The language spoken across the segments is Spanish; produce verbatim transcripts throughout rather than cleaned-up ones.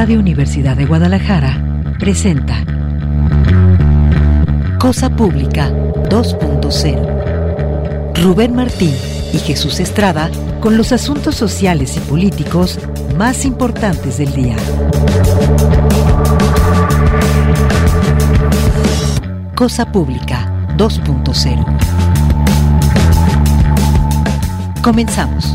Radio Universidad de Guadalajara presenta Cosa Pública dos punto cero. Rubén Martín y Jesús Estrada con los asuntos sociales y políticos más importantes del día. Cosa Pública dos punto cero. Comenzamos.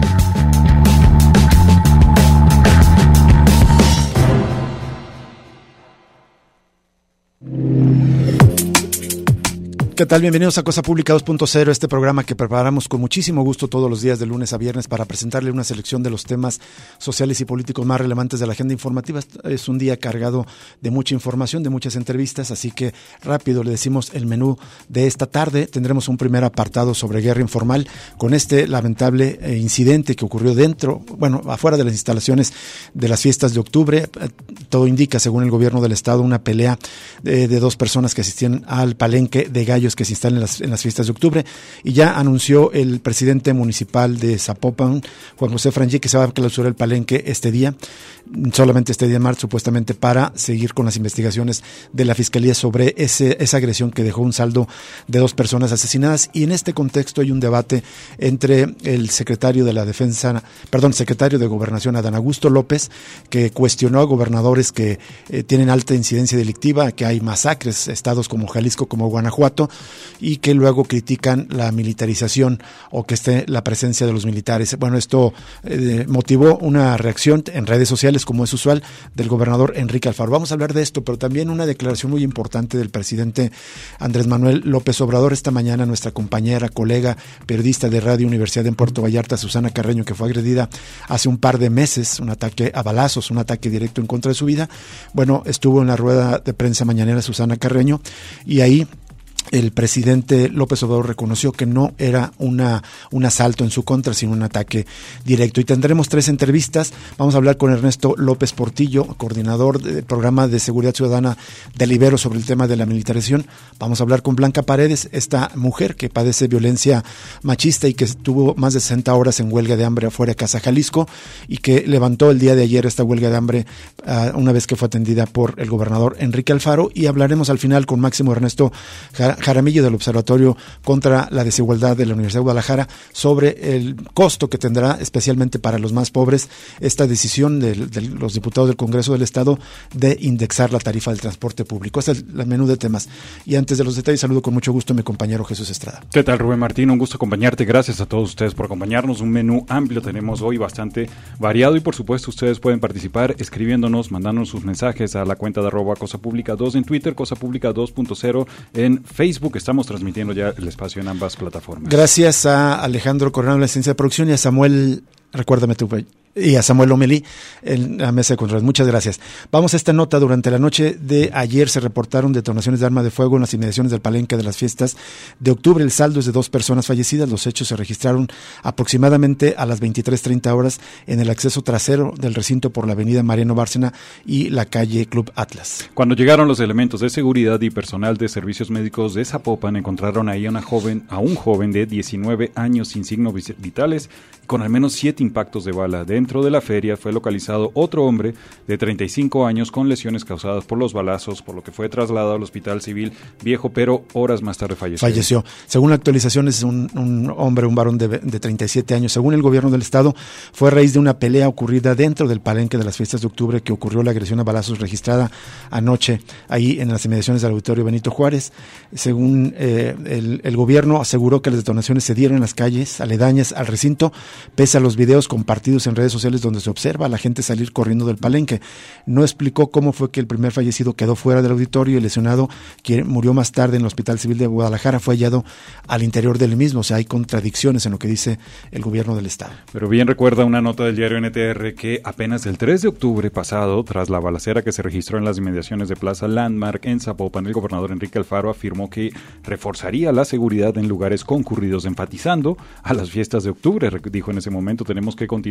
¿Qué tal? Bienvenidos a Cosa Pública dos punto cero, este programa que preparamos con muchísimo gusto todos los días de lunes a viernes para presentarle una selección de los temas sociales y políticos más relevantes de la agenda informativa. Es un día cargado de mucha información, de muchas entrevistas, así que rápido le decimos el menú de esta tarde. Tendremos un primer apartado sobre guerra informal con este lamentable eh, incidente que ocurrió dentro, bueno, afuera de las instalaciones de las fiestas de octubre. Todo indica, según el gobierno del estado, una pelea de, de dos personas que asistían al palenque de gallos que se instalan en las, en las fiestas de octubre, y ya anunció el presidente municipal de Zapopan, Juan José Frangí, que se va a clausurar el palenque este día, solamente este día de marzo, supuestamente para seguir con las investigaciones de la Fiscalía sobre ese, esa agresión que dejó un saldo de dos personas asesinadas. Y en este contexto hay un debate entre el secretario de la Defensa, perdón, secretario de Gobernación, Adán Augusto López, que cuestionó a gobernadores que eh, tienen alta incidencia delictiva, que hay masacres, estados como Jalisco, como Guanajuato, y que luego critican la militarización o que esté la presencia de los militares. Bueno, esto eh, motivó una reacción en redes sociales, como es usual, del gobernador Enrique Alfaro. Vamos a hablar de esto, pero también una declaración muy importante del presidente Andrés Manuel López Obrador. Esta mañana nuestra compañera, colega, periodista de Radio Universidad en Puerto Vallarta, Susana Carreño, que fue agredida hace un par de meses, un ataque a balazos, un ataque directo en contra de su vida. Bueno, estuvo en la rueda de prensa mañanera Susana Carreño, y ahí el presidente López Obrador reconoció que no era una un asalto en su contra, sino un ataque directo. Y tendremos tres entrevistas. Vamos a hablar con Ernesto López Portillo, coordinador del programa de seguridad ciudadana del Ibero, sobre el tema de la militarización. Vamos a hablar con Blanca Paredes, esta mujer que padece violencia machista y que estuvo más de sesenta horas en huelga de hambre afuera de Casa Jalisco, y que levantó el día de ayer esta huelga de hambre uh, una vez que fue atendida por el gobernador Enrique Alfaro. Y hablaremos al final con Máximo Ernesto Jaramillo del Observatorio contra la Desigualdad de la Universidad de Guadalajara sobre el costo que tendrá, especialmente para los más pobres, esta decisión de, de los diputados del Congreso del Estado de indexar la tarifa del transporte público. Este es el, el menú de temas. Y antes de los detalles, saludo con mucho gusto a mi compañero Jesús Estrada. ¿Qué tal, Rubén Martín? Un gusto acompañarte. Gracias a todos ustedes por acompañarnos. Un menú amplio tenemos hoy, bastante variado, y por supuesto ustedes pueden participar escribiéndonos, mandándonos sus mensajes a la cuenta de arroba Cosa Pública dos en Twitter, Cosa Pública dos punto cero en Facebook. Estamos transmitiendo ya el espacio en ambas plataformas. Gracias a Alejandro Coronado en la asistencia de producción y a Samuel, recuérdame tú, y a Samuel Omelí en la mesa de control. Muchas gracias. Vamos a esta nota. Durante la noche de ayer se reportaron detonaciones de arma de fuego en las inmediaciones del palenque de las fiestas de octubre. El saldo es de dos personas fallecidas. Los hechos se registraron aproximadamente a las veintitrés treinta horas en el acceso trasero del recinto por la avenida Mariano Bárcena y la calle Club Atlas. Cuando llegaron los elementos de seguridad y personal de servicios médicos de Zapopan, encontraron ahí a una joven, a un joven de diecinueve años sin signos vitales, con al menos siete impactos de bala. Dentro de la feria fue localizado otro hombre de treinta y cinco años con lesiones causadas por los balazos, por lo que fue trasladado al Hospital Civil Viejo, pero horas más tarde falleció. Falleció. Según la actualización, es un, un hombre, un varón de, de treinta y siete años. Según el gobierno del estado, fue a raíz de una pelea ocurrida dentro del palenque de las fiestas de octubre que ocurrió la agresión a balazos registrada anoche ahí en las inmediaciones del Auditorio Benito Juárez. Según eh, el, el gobierno, aseguró que las detonaciones se dieron en las calles aledañas al recinto, pese a los videos compartidos en redes sociales donde se observa a la gente salir corriendo del palenque. No explicó cómo fue que el primer fallecido quedó fuera del auditorio y el lesionado, quien murió más tarde en el Hospital Civil de Guadalajara, fue hallado al interior del mismo. O sea, hay contradicciones en lo que dice el gobierno del estado. Pero bien recuerda una nota del diario N T R que apenas el tres de octubre pasado, tras la balacera que se registró en las inmediaciones de Plaza Landmark en Zapopan, el gobernador Enrique Alfaro afirmó que reforzaría la seguridad en lugares concurridos, enfatizando a las fiestas de octubre. Dijo en ese momento: tenemos que continuar con nuestra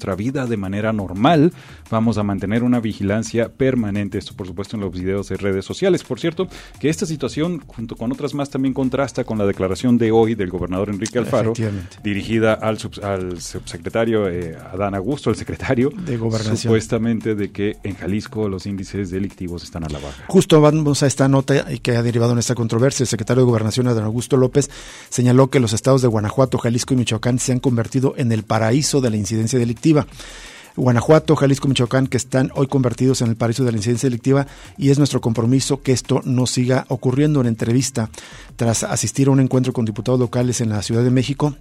nuestra vida de manera normal. Vamos a mantener una vigilancia permanente. Esto, por supuesto, en los videos de redes sociales. Por cierto, que esta situación, junto con otras más, también contrasta con la declaración de hoy del gobernador Enrique Alfaro, dirigida al, sub, al subsecretario eh, Adán Augusto, el secretario de Gobernación, supuestamente de que en Jalisco los índices delictivos están a la baja. Justo vamos a esta nota y que ha derivado en esta controversia. El secretario de Gobernación, Adán Augusto López, señaló que los estados de Guanajuato, Jalisco y Michoacán se han convertido en el paraíso de la incidencia delictiva. Guanajuato, Jalisco, Michoacán, que están hoy convertidos en el paraíso de la incidencia delictiva, y es nuestro compromiso que esto no siga ocurriendo. En entrevista, tras asistir a un encuentro con diputados locales en la Ciudad de México,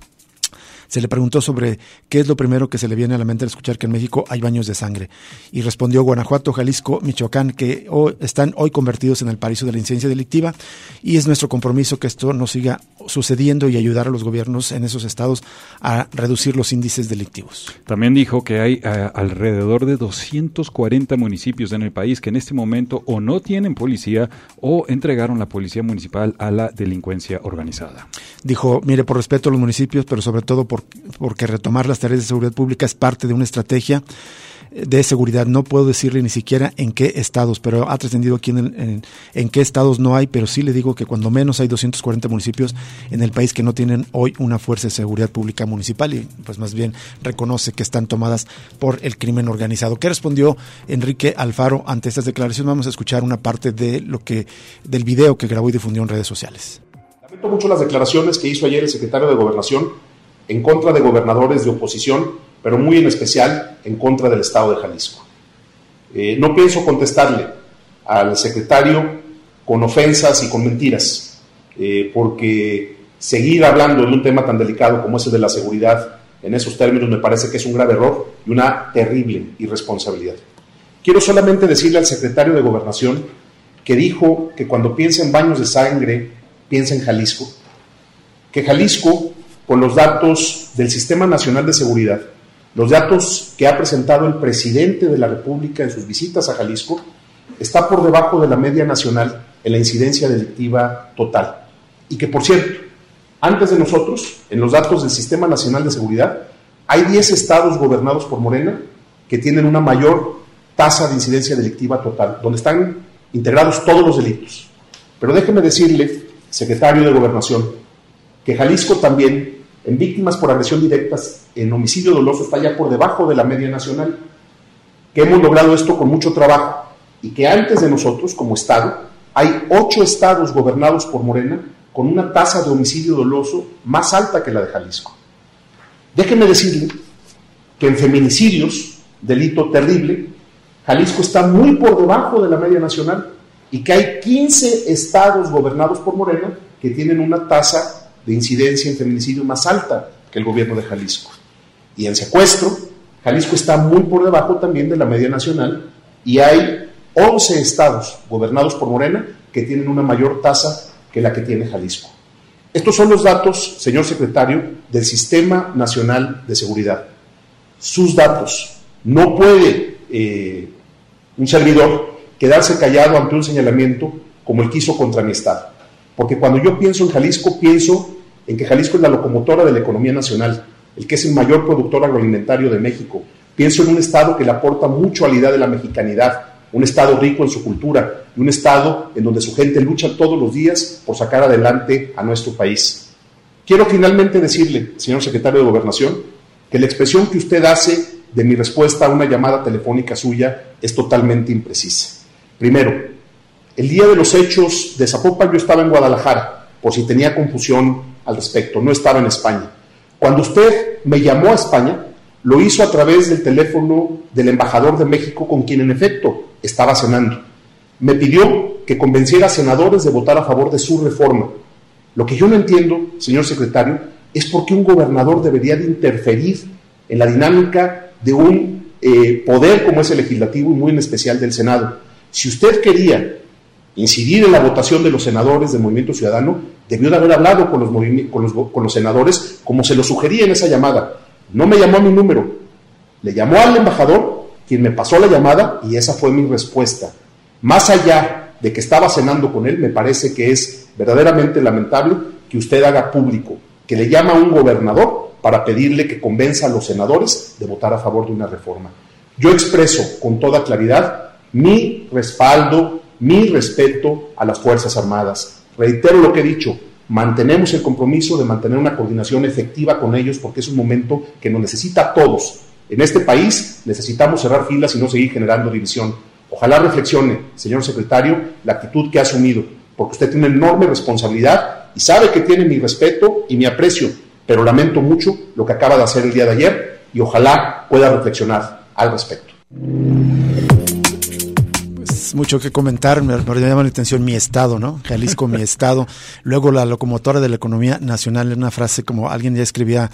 se le preguntó sobre qué es lo primero que se le viene a la mente al escuchar que en México hay baños de sangre. Y respondió: Guanajuato, Jalisco, Michoacán, que hoy están hoy convertidos en el paraíso de la incidencia delictiva, y es nuestro compromiso que esto no siga sucediendo y ayudar a los gobiernos en esos estados a reducir los índices delictivos. También dijo que hay uh, alrededor de doscientos cuarenta municipios en el país que en este momento o no tienen policía o entregaron la policía municipal a la delincuencia organizada. Dijo: mire, por respeto a los municipios, pero sobre todo por porque retomar las tareas de seguridad pública es parte de una estrategia de seguridad. No puedo decirle ni siquiera en qué estados, pero ha trascendido aquí en, el, en, en qué estados no hay, pero sí le digo que cuando menos hay doscientos cuarenta municipios en el país que no tienen hoy una fuerza de seguridad pública municipal, y pues más bien reconoce que están tomadas por el crimen organizado. ¿Qué respondió Enrique Alfaro ante estas declaraciones? Vamos a escuchar una parte de lo que del video que grabó y difundió en redes sociales. Lamento mucho las declaraciones que hizo ayer el secretario de Gobernación en contra de gobernadores de oposición, pero muy en especial en contra del estado de Jalisco. Eh, no pienso contestarle al secretario con ofensas y con mentiras, eh, porque seguir hablando de un tema tan delicado como ese de la seguridad en esos términos me parece que es un grave error y una terrible irresponsabilidad. Quiero solamente decirle al secretario de Gobernación que dijo que cuando piensa en baños de sangre, piensa en Jalisco, que Jalisco, con los datos del Sistema Nacional de Seguridad, los datos que ha presentado el presidente de la República en sus visitas a Jalisco, está por debajo de la media nacional en la incidencia delictiva total. Y que, por cierto, antes de nosotros, en los datos del Sistema Nacional de Seguridad, hay diez estados gobernados por Morena que tienen una mayor tasa de incidencia delictiva total, donde están integrados todos los delitos. Pero déjeme decirle, secretario de Gobernación, que Jalisco también, en víctimas por agresión directa, en homicidio doloso, está ya por debajo de la media nacional, que hemos logrado esto con mucho trabajo, y que antes de nosotros, como Estado, hay ocho estados gobernados por Morena con una tasa de homicidio doloso más alta que la de Jalisco. Déjenme decirle que en feminicidios, delito terrible, Jalisco está muy por debajo de la media nacional, y que hay quince estados gobernados por Morena que tienen una tasa de incidencia en feminicidio más alta que el gobierno de Jalisco. Y en secuestro, Jalisco está muy por debajo también de la media nacional, y hay once estados gobernados por Morena que tienen una mayor tasa que la que tiene Jalisco. Estos son los datos, señor secretario, del Sistema Nacional de Seguridad. Sus datos. No puede eh, un servidor quedarse callado ante un señalamiento como el que hizo contra mi estado. Porque cuando yo pienso en Jalisco, pienso en que Jalisco es la locomotora de la economía nacional, el que es el mayor productor agroalimentario de México. Pienso en un estado que le aporta mucho a la idea de la mexicanidad, un estado rico en su cultura, y un estado en donde su gente lucha todos los días por sacar adelante a nuestro país. Quiero finalmente decirle, señor secretario de Gobernación, que la expresión que usted hace de mi respuesta a una llamada telefónica suya es totalmente imprecisa. Primero, el día de los hechos de Zapopan yo estaba en Guadalajara, por si tenía confusión al respecto, no estaba en España. Cuando usted me llamó a España, lo hizo a través del teléfono del embajador de México, con quien en efecto estaba cenando. Me pidió que convenciera a senadores de votar a favor de su reforma. Lo que yo no entiendo, señor secretario, es por qué un gobernador debería de interferir en la dinámica de un eh, poder como es el legislativo, y muy en especial del Senado. Si usted quería incidir en la votación de los senadores del Movimiento Ciudadano, debió de haber hablado con los, con los, con los senadores, como se lo sugería en esa llamada. No me llamó a mi número, le llamó al embajador, quien me pasó la llamada, y esa fue mi respuesta. Más allá de que estaba cenando con él, me parece que es verdaderamente lamentable que usted haga público que le llama a un gobernador para pedirle que convenza a los senadores de votar a favor de una reforma. Yo expreso con toda claridad mi respaldo, mi respeto a las Fuerzas Armadas. Reitero lo que he dicho, mantenemos el compromiso de mantener una coordinación efectiva con ellos porque es un momento que nos necesita a todos. En este país necesitamos cerrar filas y no seguir generando división. Ojalá reflexione, señor secretario, la actitud que ha asumido, porque usted tiene una enorme responsabilidad y sabe que tiene mi respeto y mi aprecio, pero lamento mucho lo que acaba de hacer el día de ayer y ojalá pueda reflexionar al respecto. Mucho que comentar, me, me llama la atención mi estado, ¿no? Jalisco, mi estado. Luego la locomotora de la economía nacional, en una frase como alguien ya escribía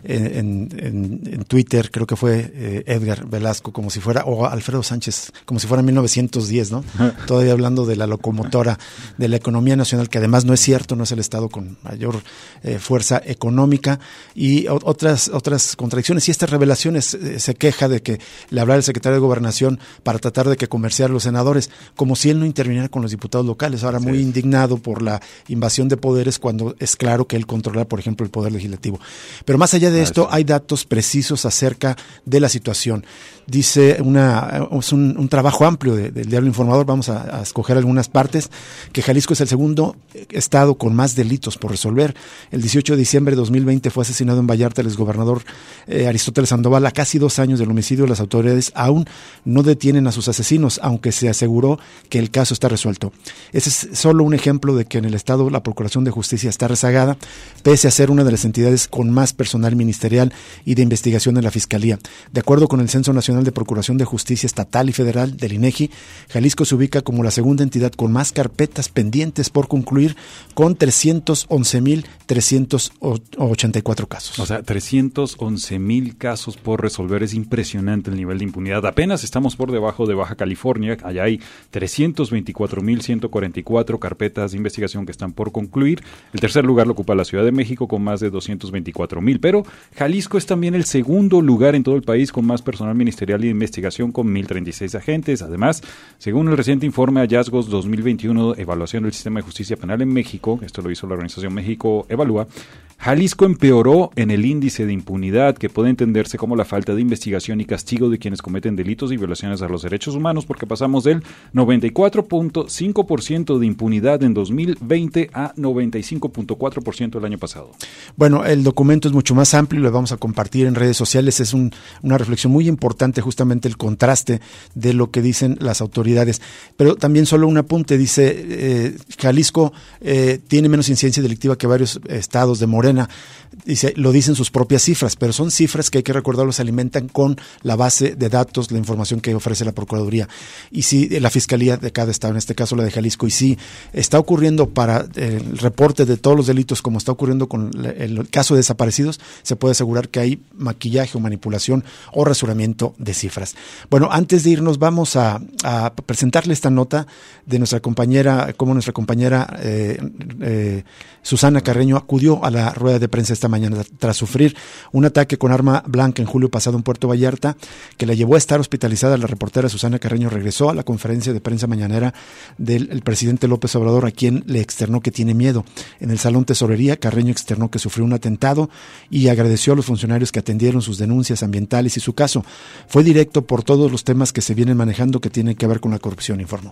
en, en, en Twitter, creo que fue eh, Edgar Velasco, como si fuera, o Alfredo Sánchez, como si fuera mil novecientos diez, ¿no? Todavía hablando de la locomotora de la economía nacional, que además no es cierto, no es el estado con mayor eh, fuerza económica, y o, otras otras contradicciones. Y estas revelaciones eh, se queja de que le hablara el secretario de Gobernación para tratar de que comerciar los senadores, como si él no interviniera con los diputados locales, ahora muy indignado por la invasión de poderes cuando es claro que él controla, por ejemplo, el poder legislativo. Pero más allá de esto, hay datos precisos acerca de la situación. Dice una, es un, un trabajo amplio de, del Diario Informador, vamos a, a escoger algunas partes, que Jalisco es el segundo estado con más delitos por resolver. El dieciocho de diciembre de dos mil veinte fue asesinado en Vallarta el exgobernador eh, Aristóteles Sandoval. A casi dos años del homicidio, las autoridades aún no detienen a sus asesinos, aunque se aseguró que el caso está resuelto. Ese es solo un ejemplo de que en el estado la Procuración de Justicia está rezagada, pese a ser una de las entidades con más personal ministerial y de investigación en la Fiscalía. De acuerdo con el Censo Nacional de Procuración de Justicia Estatal y Federal del INEGI, Jalisco se ubica como la segunda entidad con más carpetas pendientes por concluir, con trescientos once mil trescientos ochenta y cuatro casos. O sea, trescientos once mil casos por resolver. Es impresionante el nivel de impunidad. Apenas estamos por debajo de Baja California. Allá hay trescientos veinticuatro mil ciento cuarenta y cuatro carpetas de investigación que están por concluir. El tercer lugar lo ocupa la Ciudad de México con más de doscientos veinticuatro mil, pero Jalisco es también el segundo lugar en todo el país con más personal ministerial y de investigación, con mil treinta y seis agentes. Además, según el reciente informe Hallazgos dos mil veintiuno, Evaluación del Sistema de Justicia Penal en México, esto lo hizo la organización México Evalúa, Jalisco empeoró en el índice de impunidad, que puede entenderse como la falta de investigación y castigo de quienes cometen delitos y violaciones a los derechos humanos, porque pasamos del noventa y cuatro punto cinco por ciento de impunidad en dos mil veinte a noventa y cinco punto cuatro por ciento el año pasado. Bueno, el documento es mucho más amplio y lo vamos a compartir en redes sociales. Es un, una reflexión muy importante, justamente el contraste de lo que dicen las autoridades. Pero también solo un apunte, dice eh, Jalisco eh, tiene menos incidencia delictiva que varios estados de Morena. Dice, lo dicen sus propias cifras, pero son cifras que hay que recordarlo, se alimentan con la base de datos, la información que ofrece la Procuraduría y sí, la Fiscalía de cada estado, en este caso la de Jalisco, y sí, está ocurriendo para el reporte de todos los delitos, como está ocurriendo con el caso de desaparecidos, se puede asegurar que hay maquillaje o manipulación o rasuramiento de cifras. Bueno, antes de irnos vamos a, a presentarle esta nota de nuestra compañera, como nuestra compañera eh, eh, Susana Carreño acudió a la rueda de prensa esta mañana tras sufrir un ataque con arma blanca en julio pasado en Puerto Vallarta, que la llevó a estar hospitalizada. La reportera Susana Carreño regresó a la conferencia de prensa mañanera del el presidente López Obrador, a quien le externó que tiene miedo. En el Salón Tesorería, Carreño externó que sufrió un atentado y agradeció a los funcionarios que atendieron sus denuncias ambientales y su caso. Fue directo por todos los temas que se vienen manejando que tienen que ver con la corrupción, informó.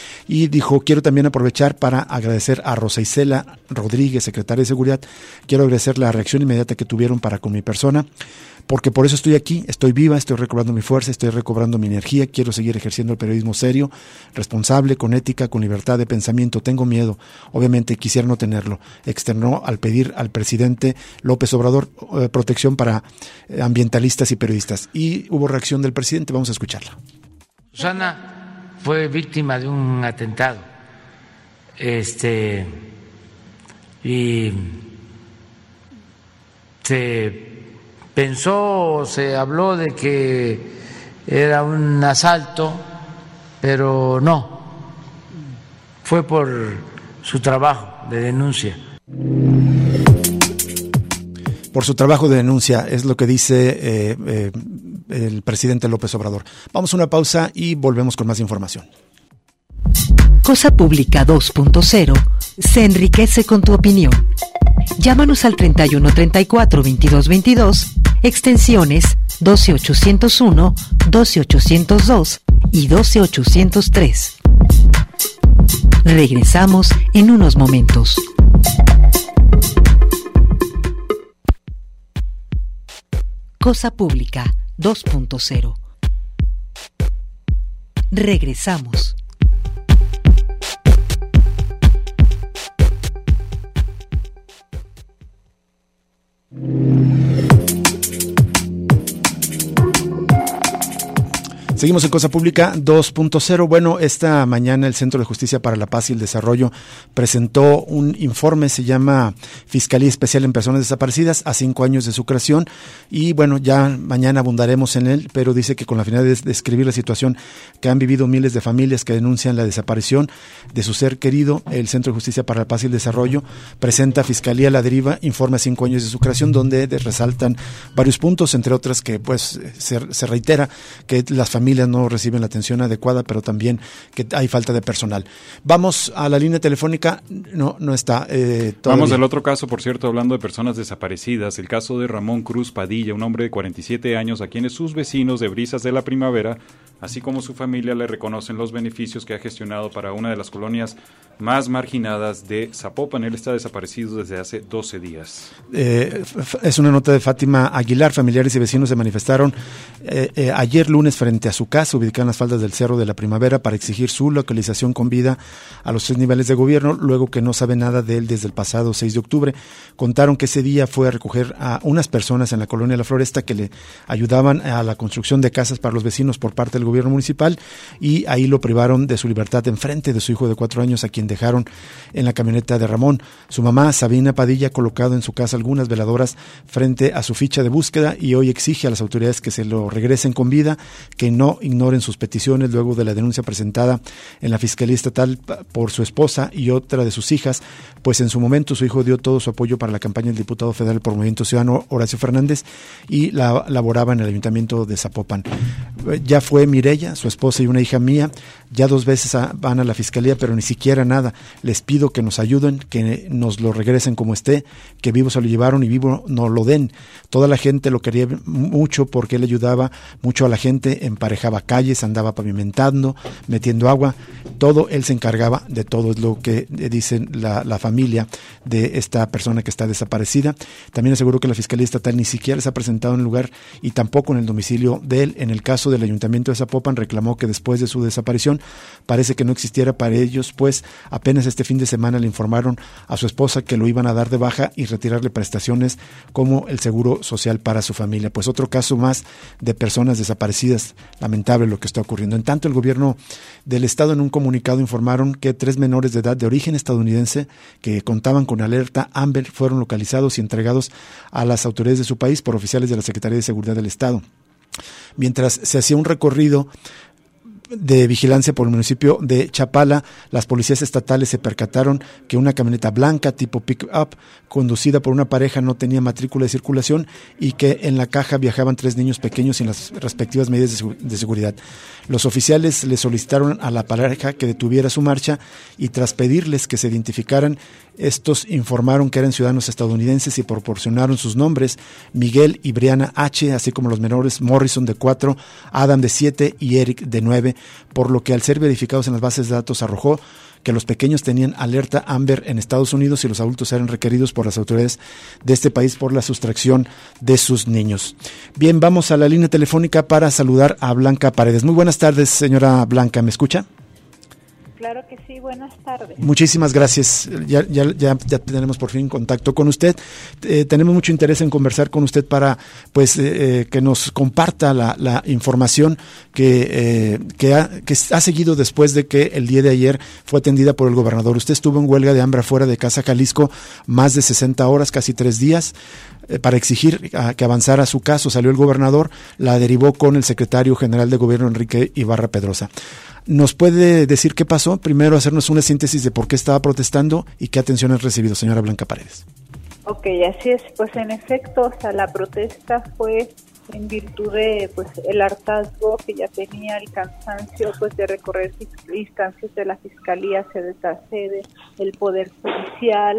Y dijo, quiero también aprovechar para agradecer a Rosa Isela Rodríguez, secretaria de Seguridad. Quiero agradecer la reacción inmediata que tuvieron para con mi persona, porque por eso estoy aquí, estoy viva, estoy recobrando mi fuerza, estoy recobrando mi energía, quiero seguir ejerciendo el periodismo serio, responsable, con ética, con libertad de pensamiento. Tengo miedo, obviamente quisiera no tenerlo. Externó al pedir al presidente López Obrador eh, protección para eh, ambientalistas y periodistas. Y hubo reacción del presidente, vamos a escucharla. Susana fue víctima de un atentado, este, y se pensó, se habló de que era un asalto, pero no, fue por su trabajo de denuncia. Por su trabajo de denuncia, es lo que dice eh, eh, el presidente López Obrador. Vamos a una pausa y volvemos con más información. Cosa Pública dos punto cero se enriquece con tu opinión. Llámanos al treinta y uno treinta y cuatro veintidós veintidós, extensiones doce ochocientos uno, doce ochocientos dos y doce ochocientos tres. Regresamos en unos momentos. Cosa Pública dos punto cero. Regresamos. Seguimos en Cosa Pública dos punto cero. Bueno, esta mañana el Centro de Justicia para la Paz y el Desarrollo presentó un informe, se llama Fiscalía Especial en Personas Desaparecidas, a cinco años de su creación, y bueno, ya mañana abundaremos en él, pero dice que con la finalidad de describir la situación que han vivido miles de familias que denuncian la desaparición de su ser querido, el Centro de Justicia para la Paz y el Desarrollo presenta Fiscalía a la Deriva, informe a cinco años de su creación, donde resaltan varios puntos, entre otras que pues se, se reitera que las familias no reciben la atención adecuada, pero también que hay falta de personal. Vamos a la línea telefónica, no no está eh, todavía. Vamos al otro caso, por cierto, hablando de personas desaparecidas, el caso de Ramón Cruz Padilla, un hombre de cuarenta y siete años a quienes sus vecinos de Brisas de la Primavera, así como su familia, le reconocen los beneficios que ha gestionado para una de las colonias más marginadas de Zapopan. Él está desaparecido desde hace doce días. Eh, es una nota de Fátima Aguilar. Familiares y vecinos se manifestaron eh, eh, ayer lunes frente a su casa, ubicada en las faldas del Cerro de la Primavera, para exigir su localización con vida a los tres niveles de gobierno, luego que no sabe nada de él desde el pasado seis de octubre. Contaron que ese día fue a recoger a unas personas en la colonia La Floresta que le ayudaban a la construcción de casas para los vecinos por parte del gobierno municipal, y ahí lo privaron de su libertad en frente de su hijo de cuatro años, a quien dejaron en la camioneta de Ramón. Su mamá, Sabina Padilla, ha colocado en su casa algunas veladoras frente a su ficha de búsqueda y hoy exige a las autoridades que se lo regresen con vida, que no ignoren sus peticiones luego de la denuncia presentada en la Fiscalía Estatal por su esposa y otra de sus hijas, pues en su momento su hijo dio todo su apoyo para la campaña del diputado federal por Movimiento Ciudadano, Horacio Fernández, y la laboraba en el Ayuntamiento de Zapopan. Ya fue Mireya, su esposa, y una hija mía, ya dos veces a, van a la Fiscalía, pero ni siquiera nada. Les pido que nos ayuden, que nos lo regresen como esté, que vivo se lo llevaron y vivo no lo den. Toda la gente lo quería mucho porque él ayudaba mucho a la gente, emparejaba calles, andaba pavimentando, metiendo agua, todo, él se encargaba de todo, es lo que dicen la, la familia de esta persona que está desaparecida. También aseguró que la Fiscalía Estatal ni siquiera se ha presentado en el lugar y tampoco en el domicilio de él. En el caso del Ayuntamiento de Zapopan, reclamó que después de su desaparición parece que no existiera para ellos, pues apenas este fin de semana le informaron a su esposa que lo iban a dar de baja y retirarle prestaciones como el seguro social para su familia. Pues otro caso más de personas desaparecidas, lamentable lo que está ocurriendo. En tanto, el gobierno del estado en un comunicado informaron que tres menores de edad de origen estadounidense que contaban con alerta Amber fueron localizados y entregados a las autoridades de su país por oficiales de la Secretaría de Seguridad del Estado. Mientras se hacía un recorrido de vigilancia por el municipio de Chapala, las policías estatales se percataron que una camioneta blanca tipo pick-up conducida por una pareja no tenía matrícula de circulación y que en la caja viajaban tres niños pequeños sin las respectivas medidas de seguridad. Los oficiales le solicitaron a la pareja que detuviera su marcha y tras pedirles que se identificaran, estos informaron que eran ciudadanos estadounidenses y proporcionaron sus nombres: Miguel y Brianna H., así como los menores Morrison de cuatro, Adam de siete y Eric de nueve, por lo que al ser verificados en las bases de datos arrojó que los pequeños tenían alerta Amber en Estados Unidos y los adultos eran requeridos por las autoridades de este país por la sustracción de sus niños. Bien, vamos a la línea telefónica para saludar a Blanca Paredes. Muy buenas tardes, señora Blanca, ¿me escucha? Claro que sí, buenas tardes. Muchísimas gracias, ya, ya, ya, ya tenemos por fin contacto con usted. Eh, tenemos mucho interés en conversar con usted para pues eh, que nos comparta la, la información que, eh, que, ha, que ha seguido después de que el día de ayer fue atendida por el gobernador. Usted estuvo en huelga de hambre afuera de Casa Jalisco más de sesenta horas, casi tres días, eh, para exigir a, que avanzara su caso. Salió el gobernador, la derivó con el secretario general de gobierno, Enrique Ibarra Pedrosa. ¿Nos puede decir qué pasó? Primero, hacernos una síntesis de por qué estaba protestando y qué atención ha recibido, señora Blanca Paredes. Ok, así es. Pues en efecto, o sea, la protesta fue en virtud de pues el hartazgo que ya tenía, el cansancio pues de recorrer instancias de la Fiscalía, sede tras sede, el Poder Judicial,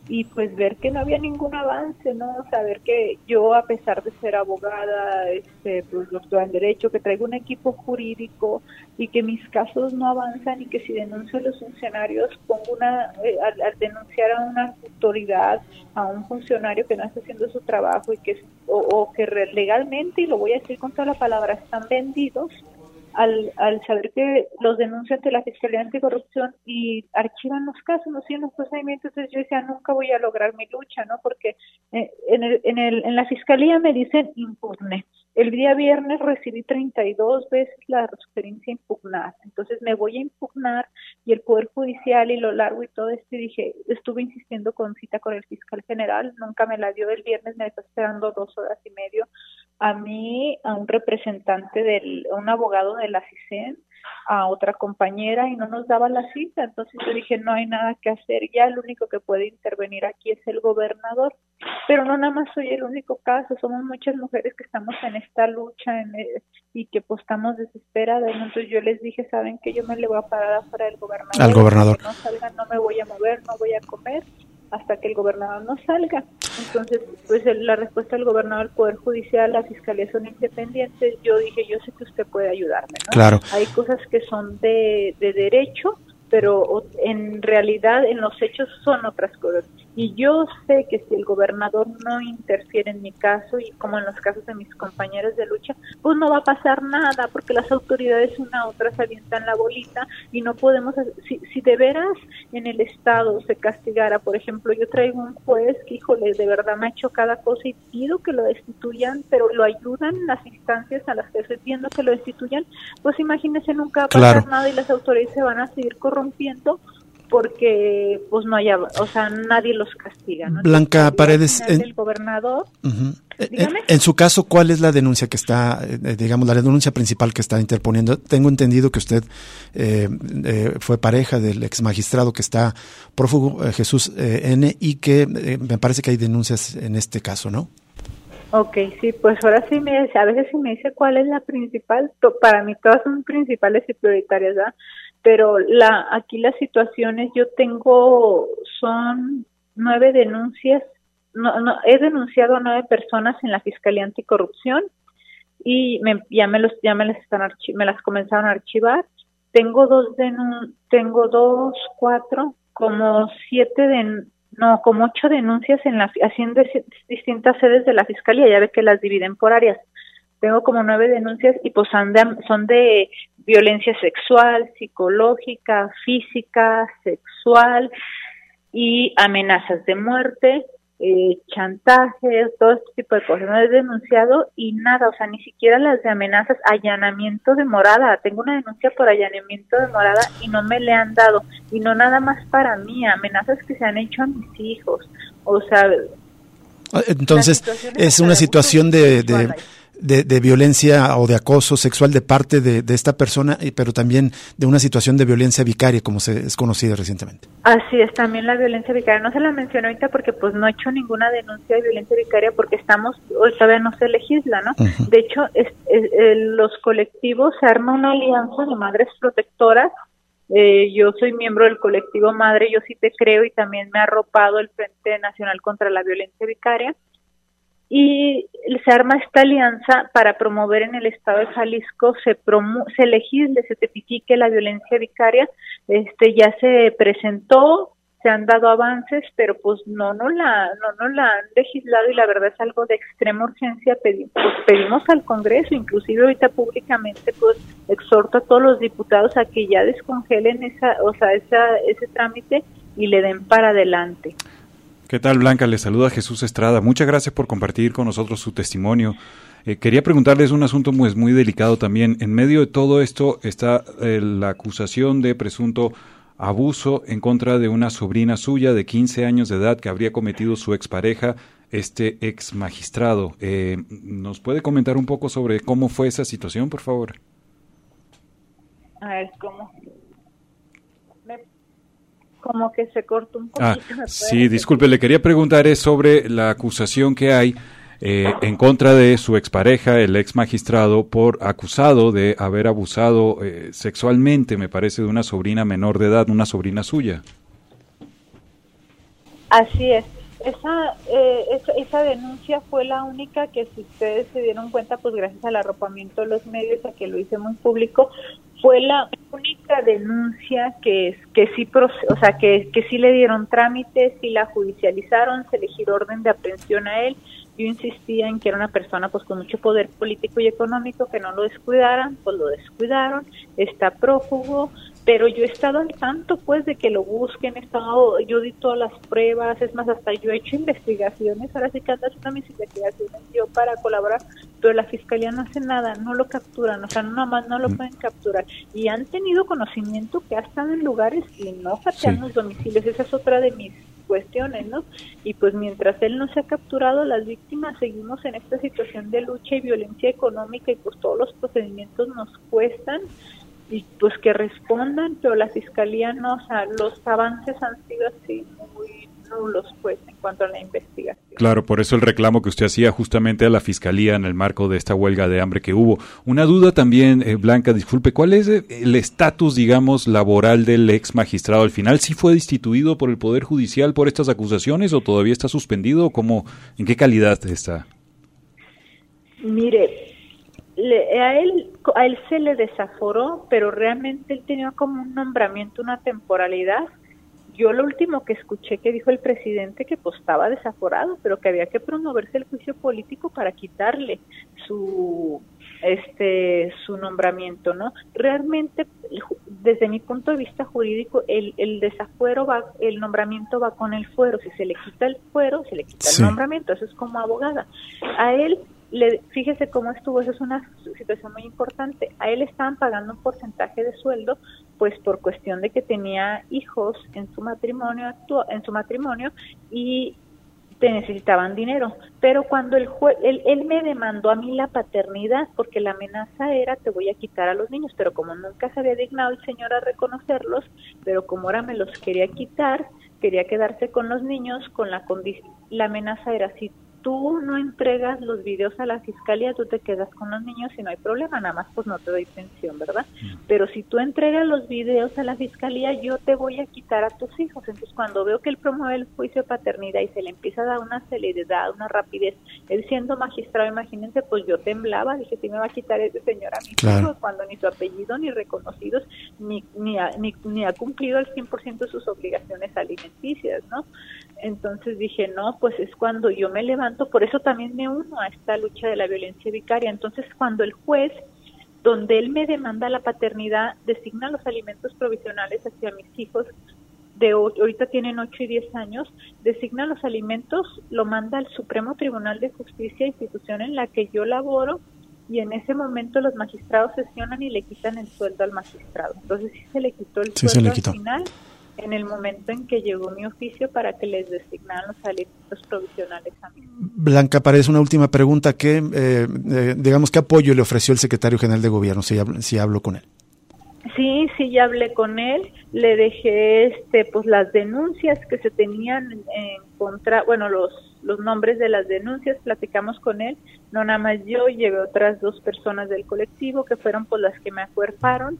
y pues ver que no había ningún avance, ¿no? Saber que yo, a pesar de ser abogada, este, pues doctora en Derecho, que traigo un equipo jurídico y que mis casos no avanzan y que si denuncio a los funcionarios, pongo una, eh, al, al denunciar a una autoridad, a un funcionario que no está haciendo su trabajo y que o, o que legalmente, y lo voy a decir con toda la palabra, están vendidos, Al, al saber que los denuncian ante la Fiscalía Anticorrupción y archivan los casos, no siguen los procedimientos, entonces yo decía, nunca voy a lograr mi lucha, ¿no? Porque eh, en, el, en, el, en la Fiscalía me dicen impugne. El día viernes recibí treinta y dos veces la sugerencia impugnar, entonces me voy a impugnar, y el Poder Judicial y lo largo y todo esto, y dije, estuve insistiendo con cita con el fiscal general, nunca me la dio. El viernes, me está esperando dos horas y medio, a mí, a un representante, del, a un abogado de la CISEN, a otra compañera, y no nos daba la cita. Entonces yo dije, no hay nada que hacer, ya el único que puede intervenir aquí es el gobernador. Pero no nada más soy el único caso, somos muchas mujeres que estamos en esta lucha en el, y que pues estamos desesperadas. Entonces yo les dije, saben que yo me le voy a parar afuera del gobernador. Al gobernador. Que no salgan, no me voy a mover, no voy a comer hasta que el gobernador no salga. Entonces, pues la respuesta del gobernador, el Poder Judicial, la Fiscalía son independientes. Yo dije, yo sé que usted puede ayudarme, ¿no? Claro. Hay cosas que son de, de derecho, pero en realidad en los hechos son otras cosas. Y yo sé que si el gobernador no interfiere en mi caso, y como en los casos de mis compañeros de lucha, pues no va a pasar nada, porque las autoridades una a otra se avientan la bolita y no podemos, si, si de veras en el Estado se castigara, por ejemplo, yo traigo un juez que, híjole, de verdad me ha hecho cada cosa y pido que lo destituyan, pero lo ayudan las instancias a las que estoy pidiendo que lo destituyan, pues imagínense, nunca va a pasar claro. nada y las autoridades se van a seguir corrompiendo, porque pues no haya, o sea, nadie los castiga, ¿no? Blanca Entonces, Paredes, en, el gobernador, uh-huh. en, en su caso, ¿cuál es la denuncia que está, eh, digamos, la denuncia principal que está interponiendo? Tengo entendido que usted eh, eh, fue pareja del ex magistrado que está prófugo, eh, Jesús eh, N., y que eh, me parece que hay denuncias en este caso, ¿no? Ok, sí, pues ahora sí me dice, a veces sí me dice cuál es la principal, to, para mí todas son principales y prioritarias, ¿verdad? Pero la aquí las situaciones, yo tengo, son nueve denuncias, no, no he denunciado a nueve personas en la Fiscalía Anticorrupción y me, ya me los ya me las están archi, me las comenzaron a archivar. Tengo dos denun, tengo dos, cuatro, como siete de no, como ocho denuncias en la haciendo distintas sedes de la Fiscalía, ya ve que las dividen por áreas. Tengo como nueve denuncias y pues son de, son de violencia sexual, psicológica, física, sexual y amenazas de muerte, eh, chantaje, todo este tipo de cosas. No he denunciado y nada, o sea, ni siquiera las de amenazas, allanamiento de morada. Tengo una denuncia por allanamiento de morada y no me le han dado. Y no nada más para mí, amenazas que se han hecho a mis hijos. O sea... Entonces, es una situación de... de... De, de violencia o de acoso sexual de parte de, de esta persona, pero también de una situación de violencia vicaria, como se es conocida recientemente. Así es, también la violencia vicaria. No se la menciono ahorita porque pues no he hecho ninguna denuncia de violencia vicaria porque estamos, hoy todavía no se legisla, ¿no? Uh-huh. De hecho, es, es, es, los colectivos, se arma una alianza de madres protectoras. Eh, yo soy miembro del colectivo Madre, Yo Sí Te Creo, y también me ha arropado el Frente Nacional contra la Violencia Vicaria. Y se arma esta alianza para promover en el estado de Jalisco, se promu se legisle, se tipifique la violencia vicaria. Este ya se presentó, se han dado avances, pero pues no no la no no la han legislado y la verdad es algo de extrema urgencia. Pedimos, pues pedimos al Congreso, inclusive ahorita públicamente, pues exhorto a todos los diputados a que ya descongelen esa, o sea, esa ese trámite y le den para adelante. ¿Qué tal, Blanca? Les saluda Jesús Estrada. Muchas gracias por compartir con nosotros su testimonio. Eh, quería preguntarles un asunto muy, muy delicado también. En medio de todo esto está eh, la acusación de presunto abuso en contra de una sobrina suya de quince años de edad que habría cometido su expareja, este ex magistrado. Eh, ¿Nos puede comentar un poco sobre cómo fue esa situación, por favor? A ver, ¿cómo? Como que se cortó un poquito. Ah, sí, disculpe, le quería preguntar es sobre la acusación que hay eh, en contra de su expareja, el ex magistrado, por acusado de haber abusado eh, sexualmente, me parece, de una sobrina menor de edad, una sobrina suya. Así es. Esa, eh, esa esa denuncia fue la única que, si ustedes se dieron cuenta, pues gracias al arropamiento de los medios, a que lo hice muy público, fue la única denuncia que que sí, o sea, que, que sí le dieron trámite, sí la judicializaron, se le giró orden de aprehensión a él. Yo insistía en que era una persona pues con mucho poder político y económico, que no lo descuidaran, pues lo descuidaron, está prófugo, pero yo he estado al tanto pues de que lo busquen, he estado, yo di todas las pruebas, es más, hasta yo he hecho investigaciones, ahora sí que ando haciendo mis investigaciones yo para colaborar, pero la fiscalía no hace nada, no lo capturan, o sea, nada más no lo pueden capturar, y han tenido conocimiento que ha estado en lugares y no hackean sí. los domicilios, esa es otra de mis cuestiones, ¿no? Y pues mientras él no se ha capturado, las víctimas seguimos en esta situación de lucha y violencia económica, y pues todos los procedimientos nos cuestan, y pues que respondan, pero la fiscalía no, o sea, los avances han sido así muy nulos pues en cuanto a la investigación. Claro, por eso el reclamo que usted hacía justamente a la fiscalía en el marco de esta huelga de hambre que hubo. Una duda también, eh, Blanca, disculpe, ¿cuál es el estatus, digamos, laboral del ex magistrado? ¿Al final sí fue destituido por el Poder Judicial por estas acusaciones o todavía está suspendido? ¿Cómo, en qué calidad está? Mire, Le, a él a él se le desaforó, pero realmente él tenía como un nombramiento, una temporalidad. Yo lo último que escuché que dijo el presidente que pues estaba desaforado, pero que había que promoverse el juicio político para quitarle su este su nombramiento, ¿no? Realmente, desde mi punto de vista jurídico, el, el desafuero va, el nombramiento va con el fuero. Si se le quita el fuero, se le quita sí. el nombramiento. Eso es como abogada. A él Le, fíjese cómo estuvo, eso es una situación muy importante. A él estaban pagando un porcentaje de sueldo, pues por cuestión de que tenía hijos en su matrimonio actu- en su matrimonio y te necesitaban dinero. Pero cuando el jue- él, él me demandó a mí la paternidad, porque la amenaza era: te voy a quitar a los niños, pero como nunca se había dignado el señor a reconocerlos, pero como ahora me los quería quitar, quería quedarse con los niños, con la condición, la amenaza era: si tú no entregas los videos a la fiscalía, tú te quedas con los niños y no hay problema, nada más pues no te doy pensión, ¿verdad? Mm. Pero si tú entregas los videos a la fiscalía, yo te voy a quitar a tus hijos. Entonces, cuando veo que él promueve el juicio de paternidad y se le empieza a dar una celeridad, una rapidez, él siendo magistrado, imagínense, pues yo temblaba, dije: si me va a quitar ese señor a mis claro. hijos, cuando ni su apellido, ni reconocidos, ni ni ha, ni, ni ha cumplido al cien por ciento sus obligaciones alimenticias, ¿no? Entonces dije: no, pues es cuando yo me levanto. Por eso también me uno a esta lucha de la violencia vicaria. Entonces, cuando el juez, donde él me demanda la paternidad, designa los alimentos provisionales hacia mis hijos, de ahorita tienen ocho y diez años, designa los alimentos, lo manda al Supremo Tribunal de Justicia, institución en la que yo laboro, y en ese momento los magistrados sesionan y le quitan el sueldo al magistrado. Entonces sí se le quitó el sí, sueldo al final, en el momento en que llegó mi oficio para que les designaran los alimentos provisionales a mí. Blanca, parece una última pregunta. ¿Qué, eh, eh, digamos, qué apoyo le ofreció el secretario general de gobierno, si, si habló con él? Sí, sí, ya hablé con él, le dejé este pues las denuncias que se tenían en contra, bueno, los los nombres de las denuncias, platicamos con él, no nada más yo, llevé otras dos personas del colectivo que fueron pues las que me acuerparon,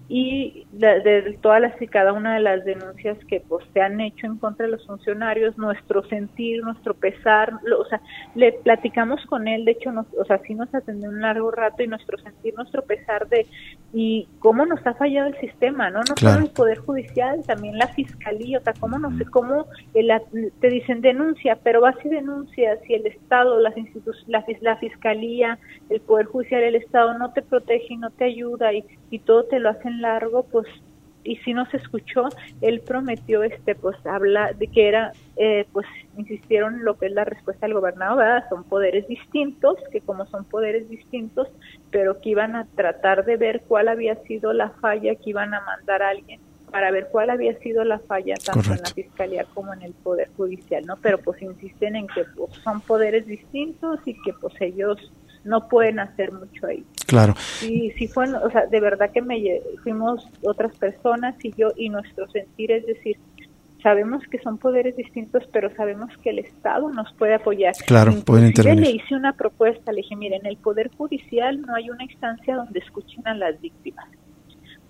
y de, de todas las y cada una de las denuncias que pues se han hecho en contra de los funcionarios, nuestro sentir, nuestro pesar, lo, o sea, le platicamos con él, de hecho, nos, o sea, sí nos atendió un largo rato, y nuestro sentir, nuestro pesar de, y cómo nos ha fallado el sistema, ¿no? No claro. solo el Poder Judicial, también la Fiscalía, o sea, cómo no sé, cómo el, te dicen denuncia, pero vas y denuncias, si el Estado, las institu- la, la Fiscalía, el Poder Judicial, el Estado no te protege y no te ayuda, y, y todo te lo hacen largo, pues, y si no se escuchó, él prometió este pues habla de que era eh, pues insistieron lo que es la respuesta del gobernador, ¿verdad? Son poderes distintos, que como son poderes distintos, pero que iban a tratar de ver cuál había sido la falla, que iban a mandar a alguien para ver cuál había sido la falla tanto Correcto. En la Fiscalía como en el Poder Judicial, ¿no? Pero pues insisten en que pues, son poderes distintos y que pues ellos no pueden hacer mucho ahí. Claro. Sí, sí fue, o sea, de verdad que me fuimos otras personas y yo, y nuestro sentir es decir, sabemos que son poderes distintos, pero sabemos que el Estado nos puede apoyar. Claro, Inclusive pueden intervenir. Le hice una propuesta, le dije: miren, en el Poder Judicial no hay una instancia donde escuchen a las víctimas.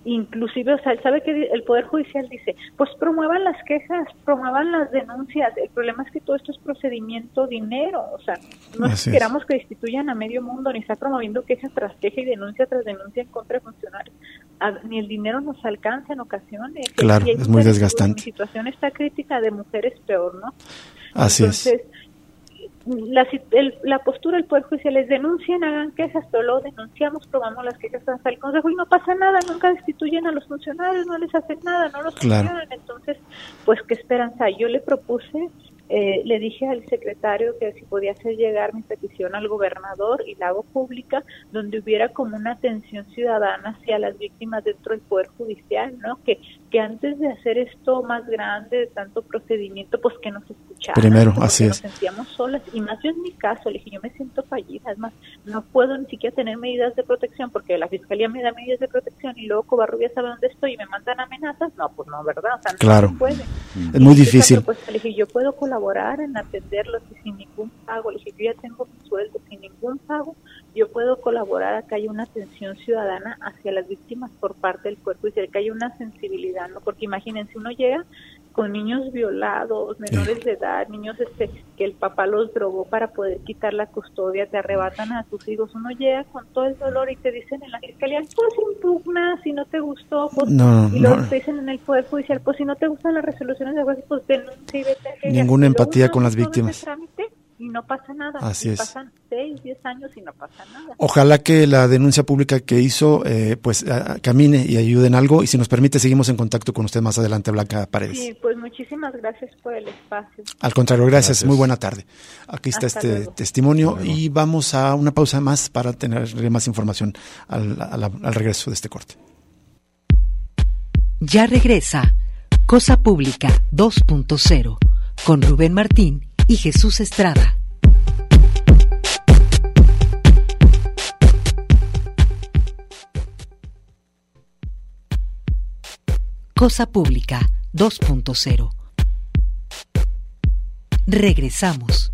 inclusive, o sea, sabe que el Poder Judicial dice, pues promuevan las quejas, promuevan las denuncias, el problema es que todo esto es procedimiento, dinero, o sea, no es que queramos que destituyan a medio mundo, ni está promoviendo queja tras queja y denuncia tras denuncia en contra de funcionarios, a, ni el dinero nos alcanza en ocasiones. Claro, es muy desgastante. Mi situación está crítica, de mujeres peor, ¿no? Así Entonces, es. La, el, la postura del Poder Judicial es denuncien, hagan quejas, pero luego denunciamos, probamos las quejas hasta el Consejo y no pasa nada, nunca destituyen a los funcionarios, no les hacen nada, no los claro. funcionan. Entonces, pues qué esperanza. Yo le propuse, eh, le dije al secretario que si podía hacer llegar mi petición al gobernador y la hago pública, donde hubiera como una atención ciudadana hacia las víctimas dentro del Poder Judicial, ¿no? Que, que antes de hacer esto más grande, de tanto procedimiento, pues que nos escucharan. Primero, así es. Nos sentíamos solas. Y más yo en mi caso, le dije, yo me siento fallida, es más, no puedo ni siquiera tener medidas de protección porque la Fiscalía me da medidas de protección y luego Covarrubias sabe dónde estoy y me mandan amenazas, no, pues no, ¿verdad? O sea, no claro. se puede. Es muy difícil. Pues le dije, yo puedo colaborar en atenderlos y sin ningún pago, le dije, yo ya tengo mi sueldo sin ningún pago, yo puedo colaborar a que haya una atención ciudadana hacia las víctimas por parte del cuerpo y que haya una sensibilidad, ¿no? Porque imagínense, uno llega con niños violados, menores sí. de edad, niños este que el papá los drogó para poder quitar la custodia, te arrebatan a tus hijos, uno llega con todo el dolor y te dicen en la fiscalía, pues impugna, si no te gustó, pues, no, y luego no. te dicen en el Poder Judicial, pues si no te gustan las resoluciones de juez, pues denuncia y vete a ninguna empatía con las todo víctimas. ese trámite, y no pasa nada. Así y es. Pasan seis, diez años y no pasa nada. Ojalá que la denuncia pública que hizo eh, pues a, camine y ayude en algo, y si nos permite seguimos en contacto con usted más adelante, Blanca Paredes. Sí, pues muchísimas gracias por el espacio. Al contrario, gracias, gracias. Muy buena tarde. Aquí está Hasta este luego. testimonio y vamos a una pausa más para tener más información al, al, al regreso de este corte. Ya regresa Cosa Pública dos punto cero con Rubén Martín y Jesús Estrada. Cosa Pública dos punto cero. Regresamos.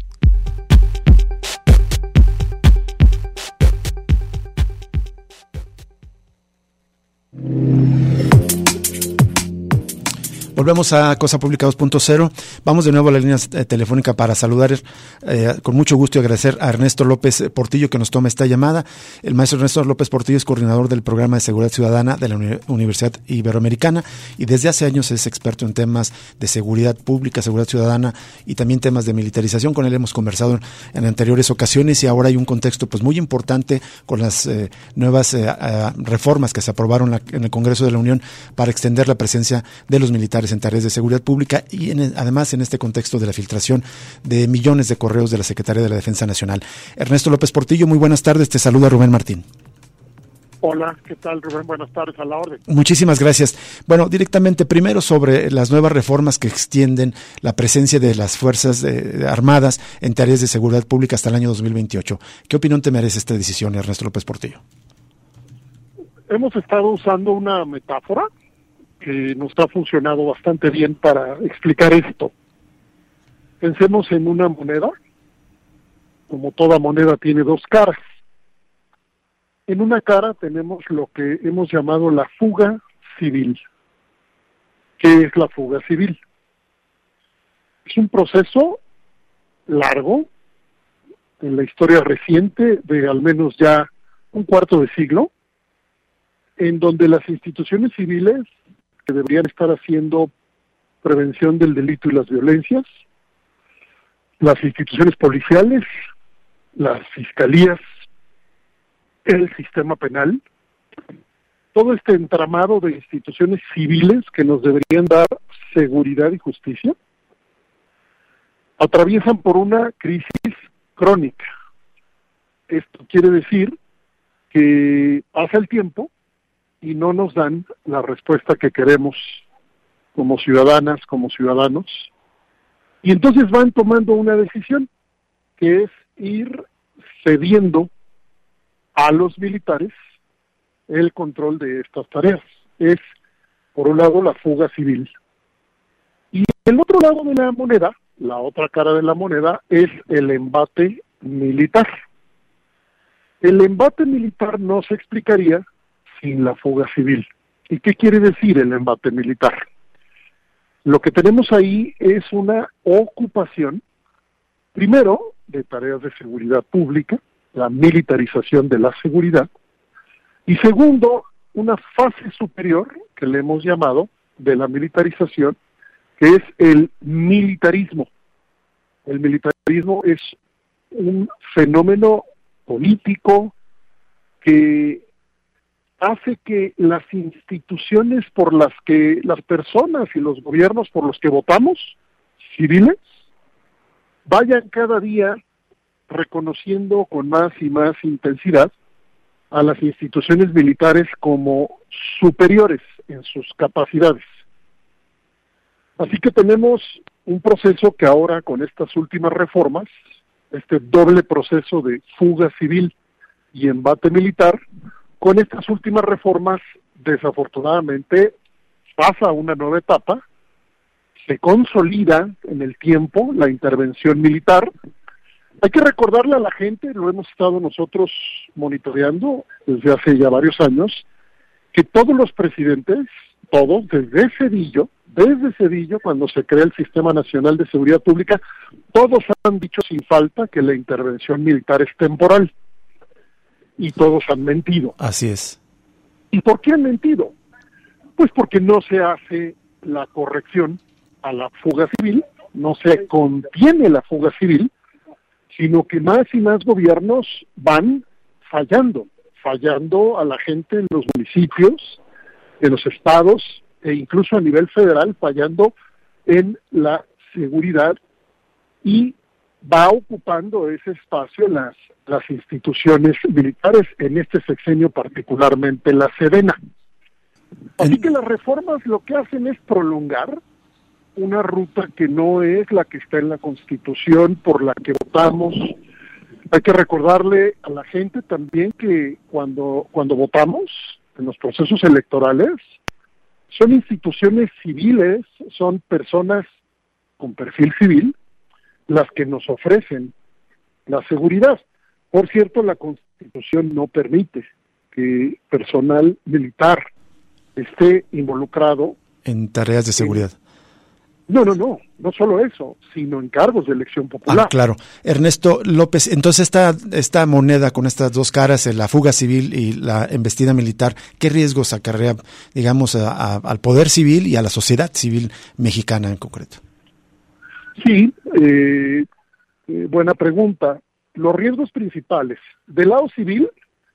Volvemos a Cosa Pública dos punto cero. Vamos de nuevo a la línea eh, telefónica para saludar eh, con mucho gusto y agradecer a Ernesto López Portillo que nos toma esta llamada. El maestro Ernesto López Portillo es coordinador del Programa de Seguridad Ciudadana de la Uni- Universidad Iberoamericana y desde hace años es experto en temas de seguridad pública, seguridad ciudadana y también temas de militarización. Con él hemos conversado en anteriores ocasiones y ahora hay un contexto pues muy importante con las eh, nuevas eh, eh, reformas que se aprobaron la, en el Congreso de la Unión para extender la presencia de los militares en tareas de seguridad pública y en, además en este contexto de la filtración de millones de correos de la Secretaría de la Defensa Nacional. Ernesto López Portillo, muy buenas tardes, te saluda Rubén Martín. Hola, ¿qué tal, Rubén? Buenas tardes, a la orden. Muchísimas gracias. Bueno, directamente, primero sobre las nuevas reformas que extienden la presencia de las Fuerzas eh, Armadas en tareas de seguridad pública hasta el año dos mil veintiocho. ¿Qué opinión te merece esta decisión, Ernesto López Portillo? Hemos estado usando una metáfora que nos ha funcionado bastante bien para explicar esto. Pensemos en una moneda. Como toda moneda tiene dos caras. En una cara tenemos lo que hemos llamado la fuga civil. ¿Qué es la fuga civil? Es un proceso largo, en la historia reciente de al menos ya un cuarto de siglo, en donde las instituciones civiles que deberían estar haciendo prevención del delito y las violencias, las instituciones policiales, las fiscalías, el sistema penal, todo este entramado de instituciones civiles que nos deberían dar seguridad y justicia, atraviesan por una crisis crónica. Esto quiere decir que pasa el tiempo y no nos dan la respuesta que queremos como ciudadanas, como ciudadanos, y entonces van tomando una decisión, que es ir cediendo a los militares el control de estas tareas. Es, por un lado, la fuga civil. Y el otro lado de la moneda, la otra cara de la moneda, es el embate militar. El embate militar no se explicaría sin la fuga civil. ¿Y qué quiere decir el embate militar? Lo que tenemos ahí es una ocupación, primero, de tareas de seguridad pública, la militarización de la seguridad, y segundo, una fase superior, que le hemos llamado, de la militarización, que es el militarismo. El militarismo es un fenómeno político que hace que las instituciones por las que las personas y los gobiernos por los que votamos, civiles, vayan cada día reconociendo con más y más intensidad a las instituciones militares como superiores en sus capacidades. Así que tenemos un proceso que ahora, con estas últimas reformas, este doble proceso de fuga civil y embate militar, con estas últimas reformas, desafortunadamente, pasa a una nueva etapa, se consolida en el tiempo la intervención militar. Hay que recordarle a la gente, lo hemos estado nosotros monitoreando desde hace ya varios años, que todos los presidentes, todos, desde Cedillo, desde Cedillo, cuando se crea el Sistema Nacional de Seguridad Pública, todos han dicho sin falta que la intervención militar es temporal. Y todos han mentido. Así es. ¿Y por qué han mentido? Pues porque no se hace la corrección a la fuga civil, no se contiene la fuga civil, sino que más y más gobiernos van fallando, fallando a la gente en los municipios, en los estados, e incluso a nivel federal, fallando en la seguridad, y va ocupando ese espacio las las instituciones militares, en este sexenio particularmente la Sedena. Así que las reformas lo que hacen es prolongar una ruta que no es la que está en la Constitución por la que votamos. Hay que recordarle a la gente también que cuando, cuando votamos en los procesos electorales, son instituciones civiles, son personas con perfil civil las que nos ofrecen la seguridad. Por cierto, la Constitución no permite que personal militar esté involucrado en tareas de seguridad. En, no, no, no, no solo eso, sino en cargos de elección popular. Ah, claro. Ernesto López, entonces esta, esta moneda con estas dos caras, la fuga civil y la embestida militar, ¿qué riesgos acarrea, digamos, a, a, al poder civil y a la sociedad civil mexicana en concreto? Sí, eh, eh, buena pregunta. Los riesgos principales. Del lado civil,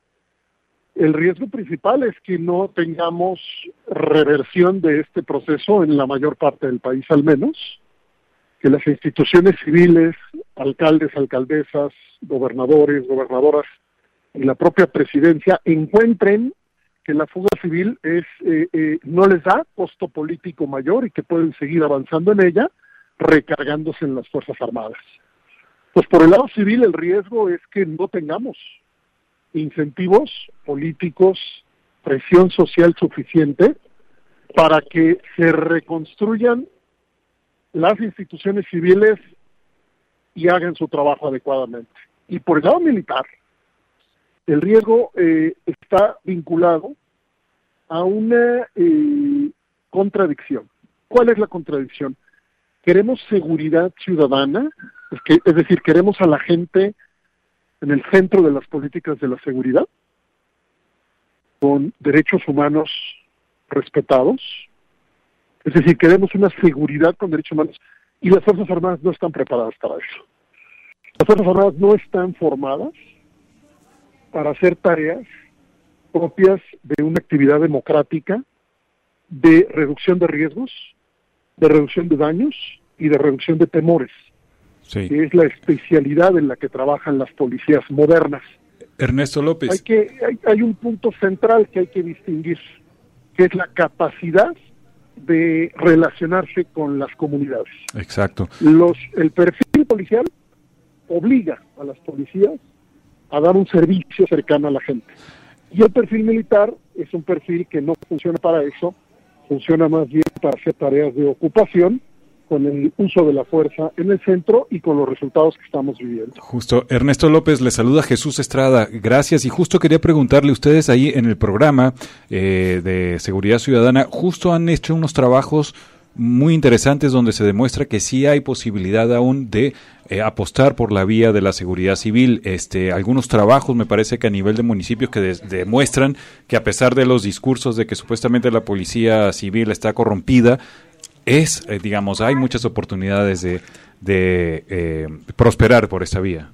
el riesgo principal es que no tengamos reversión de este proceso en la mayor parte del país, al menos, que las instituciones civiles, alcaldes, alcaldesas, gobernadores, gobernadoras y la propia presidencia encuentren que la fuga civil es eh, eh, no les da costo político mayor y que pueden seguir avanzando en ella, recargándose en las Fuerzas Armadas. Pues por el lado civil el riesgo es que no tengamos incentivos políticos, presión social suficiente para que se reconstruyan las instituciones civiles y hagan su trabajo adecuadamente. Y por el lado militar, el riesgo eh, está vinculado a una eh, contradicción. ¿Cuál es la contradicción? Queremos seguridad ciudadana, es, que, es decir, queremos a la gente en el centro de las políticas de la seguridad, con derechos humanos respetados, es decir, queremos una seguridad con derechos humanos, y las Fuerzas Armadas no están preparadas para eso. Las Fuerzas Armadas no están formadas para hacer tareas propias de una actividad democrática, de reducción de riesgos, de reducción de daños y de reducción de temores, sí, que es la especialidad en la que trabajan las policías modernas. Ernesto López. Hay, que, hay, hay un punto central que hay que distinguir, que es la capacidad de relacionarse con las comunidades. Exacto. Los, el perfil policial obliga a las policías a dar un servicio cercano a la gente. Y el perfil militar es un perfil que no funciona para eso, funciona más bien para hacer tareas de ocupación con el uso de la fuerza en el centro y con los resultados que estamos viviendo. Justo, Ernesto López, le saluda Jesús Estrada, gracias, y justo quería preguntarle, ustedes ahí en el programa eh, de Seguridad Ciudadana, justo han hecho unos trabajos muy interesantes donde se demuestra que sí hay posibilidad aún de eh, apostar por la vía de la seguridad civil. Este, algunos trabajos me parece que a nivel de municipios que de, demuestran que a pesar de los discursos de que supuestamente la policía civil está corrompida, es, eh, digamos, hay muchas oportunidades de, de eh, prosperar por esta vía.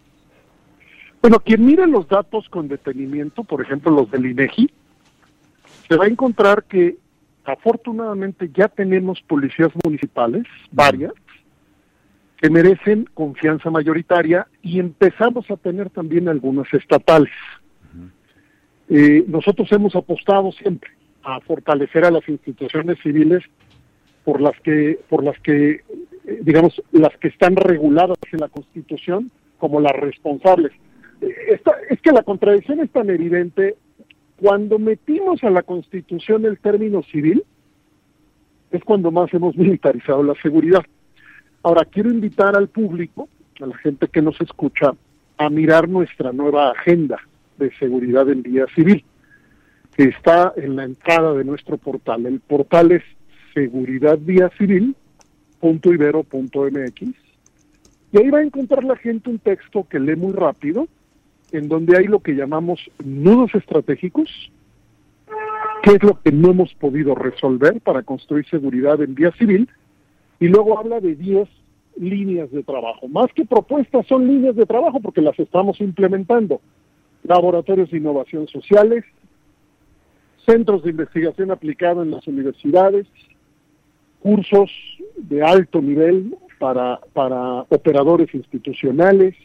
Bueno, quien mire los datos con detenimiento, por ejemplo los del INEGI, se va a encontrar que afortunadamente ya tenemos policías municipales, varias, que merecen confianza mayoritaria, y empezamos a tener también algunas estatales. Uh-huh. Eh, nosotros hemos apostado siempre a fortalecer a las instituciones civiles por las que, por las que, eh, digamos, las que están reguladas en la Constitución como las responsables. Eh, esta, es que la contradicción es tan evidente. Cuando metimos a la Constitución el término civil, es cuando más hemos militarizado la seguridad. Ahora, quiero invitar al público, a la gente que nos escucha, a mirar nuestra nueva agenda de seguridad en vía civil, que está en la entrada de nuestro portal. El portal es seguridad vía civil punto ibero punto m x, y ahí va a encontrar la gente un texto que lee muy rápido, en donde hay lo que llamamos nudos estratégicos, qué es lo que no hemos podido resolver para construir seguridad en vía civil, y luego habla de diez líneas de trabajo. Más que propuestas, son líneas de trabajo porque las estamos implementando. Laboratorios de innovación sociales, centros de investigación aplicada en las universidades, cursos de alto nivel para, para operadores institucionales,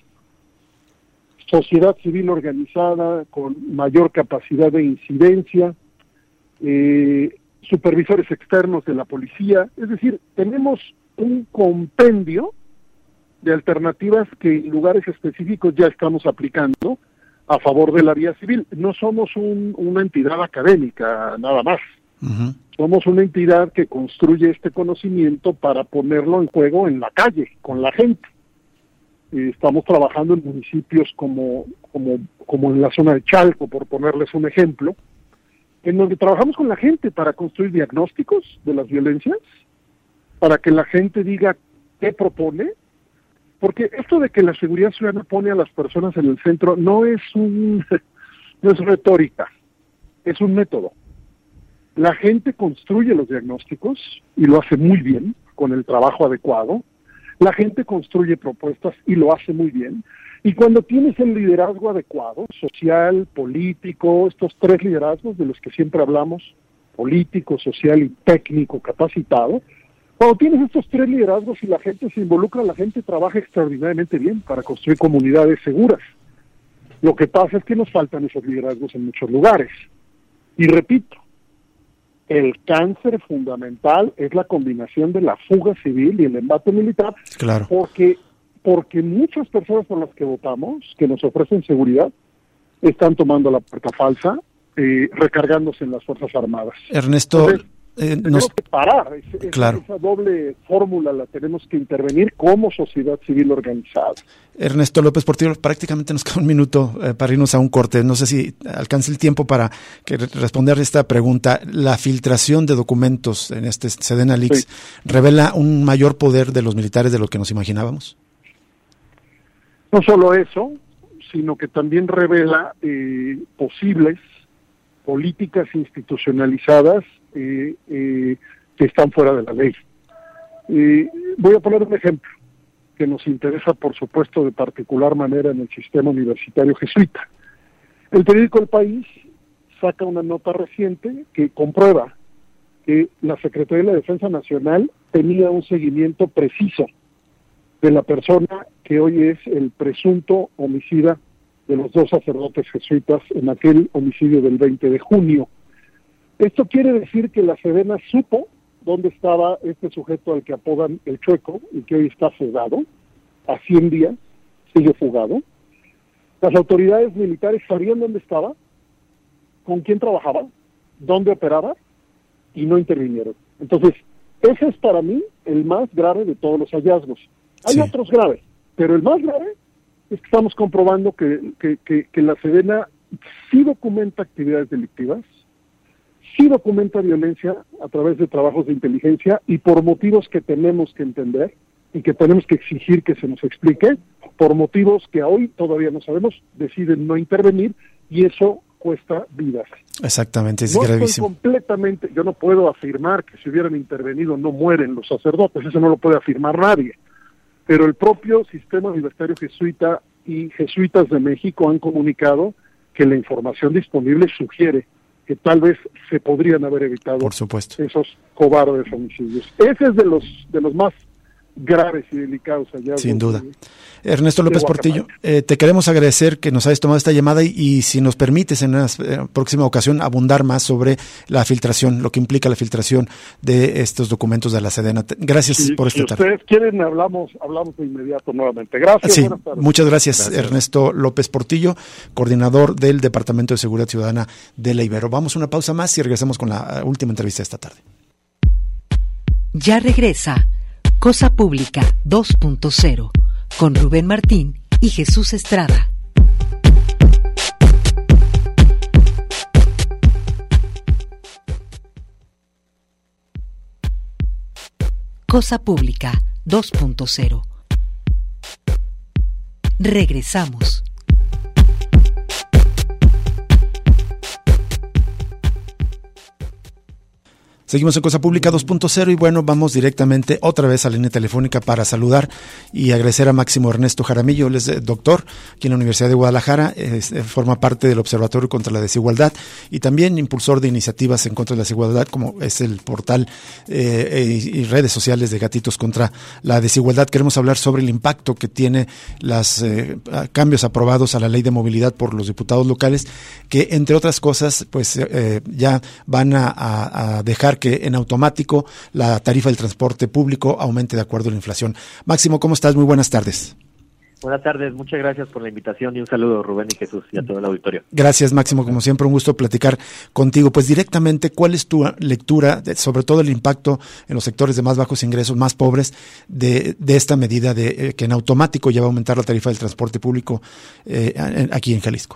sociedad civil organizada con mayor capacidad de incidencia, eh, supervisores externos de la policía. Es decir, tenemos un compendio de alternativas que en lugares específicos ya estamos aplicando a favor de la vía civil. No somos un, una entidad académica, nada más. Uh-huh. Somos una entidad que construye este conocimiento para ponerlo en juego en la calle, con la gente. Estamos trabajando en municipios como, como, como en la zona de Chalco, por ponerles un ejemplo, en donde trabajamos con la gente para construir diagnósticos de las violencias, para que la gente diga qué propone, porque esto de que la seguridad ciudadana pone a las personas en el centro no es un, no es retórica, es un método. La gente construye los diagnósticos y lo hace muy bien, con el trabajo adecuado. La gente construye propuestas y lo hace muy bien. Y cuando tienes el liderazgo adecuado, social, político, estos tres liderazgos de los que siempre hablamos, político, social y técnico capacitado, cuando tienes estos tres liderazgos y la gente se involucra, la gente trabaja extraordinariamente bien para construir comunidades seguras. Lo que pasa es que nos faltan esos liderazgos en muchos lugares. Y repito, el cáncer fundamental es la combinación de la fuga civil y el embate militar, claro. porque porque muchas personas por las que votamos, que nos ofrecen seguridad, están tomando la puerta falsa, eh, recargándose en las Fuerzas Armadas. Ernesto, Entonces, eh, tenemos nos... que parar, es, claro. esa, esa doble fórmula la tenemos que intervenir como sociedad civil organizada. Ernesto López Portillo, prácticamente nos queda un minuto eh, para irnos a un corte. No sé si alcance el tiempo para que responder esta pregunta. La filtración de documentos en este Sedena Leaks, sí, ¿revela un mayor poder de los militares de lo que nos imaginábamos? No solo eso, sino que también revela eh, posibles políticas institucionalizadas eh, eh, que están fuera de la ley. Eh, voy a poner un ejemplo que nos interesa, por supuesto, de particular manera en el sistema universitario jesuita. El periódico El País saca una nota reciente que comprueba que la Secretaría de la Defensa Nacional tenía un seguimiento preciso de la persona que hoy es el presunto homicida de los dos sacerdotes jesuitas en aquel homicidio del veinte de junio. Esto quiere decir que la Sedena supo dónde estaba este sujeto al que apodan el Chueco y que hoy está fugado, a cien días, sigue fugado. Las autoridades militares sabían dónde estaba, con quién trabajaba, dónde operaba y no intervinieron. Entonces, Ese es para mí el más grave de todos los hallazgos. Hay sí. otros graves, pero el más grave es que estamos comprobando que, que, que, que la Sedena sí documenta actividades delictivas, sí documenta violencia a través de trabajos de inteligencia y por motivos que tenemos que entender y que tenemos que exigir que se nos explique, por motivos que hoy todavía no sabemos, deciden no intervenir y eso cuesta vidas. Exactamente, es no gravísimo. Estoy completamente, yo no puedo afirmar que si hubieran intervenido no mueren los sacerdotes, eso no lo puede afirmar nadie, pero el propio Sistema Universitario Jesuita y Jesuitas de México han comunicado que la información disponible sugiere que tal vez se podrían haber evitado Por supuesto. esos cobardes homicidios. Ese es de los de los más graves y delicados allá. Sin duda. Ernesto López Portillo, eh, te queremos agradecer que nos hayas tomado esta llamada y, y si nos permites en una eh, próxima ocasión abundar más sobre la filtración, lo que implica la filtración de estos documentos de la Sedena. Gracias sí, por esta si tarde. Si ustedes quieren, hablamos hablamos de inmediato nuevamente. Gracias. Sí, buenas tardes. muchas gracias, gracias, Ernesto López Portillo, coordinador del Departamento de Seguridad Ciudadana de la Ibero. Vamos a una pausa más y regresamos con la última entrevista de esta tarde. Ya regresa Cosa Pública dos punto cero con Rubén Martín y Jesús Estrada. Cosa Pública dos punto cero. Regresamos. Seguimos en Cosa Pública dos punto cero y bueno, vamos directamente otra vez a la línea telefónica para saludar y agradecer a Máximo Ernesto Jaramillo. Él es doctor aquí en la Universidad de Guadalajara, es, forma parte del Observatorio contra la Desigualdad y también impulsor de iniciativas en contra de la desigualdad, como es el portal eh, y, y redes sociales de Gatitos contra la Desigualdad. Queremos hablar sobre el impacto que tiene los eh, cambios aprobados a la Ley de Movilidad por los diputados locales, que entre otras cosas pues eh, ya van a, a, a dejar que en automático la tarifa del transporte público aumente de acuerdo a la inflación. Máximo, ¿cómo estás? Muy buenas tardes. Buenas tardes, muchas gracias por la invitación y un saludo, Rubén y Jesús, y a todo el auditorio. Gracias, Máximo, como siempre un gusto platicar contigo. Pues directamente, ¿cuál es tu lectura, de, sobre todo el impacto en los sectores de más bajos ingresos, más pobres, de, de esta medida de eh, que en automático ya va a aumentar la tarifa del transporte público eh, en, aquí en Jalisco?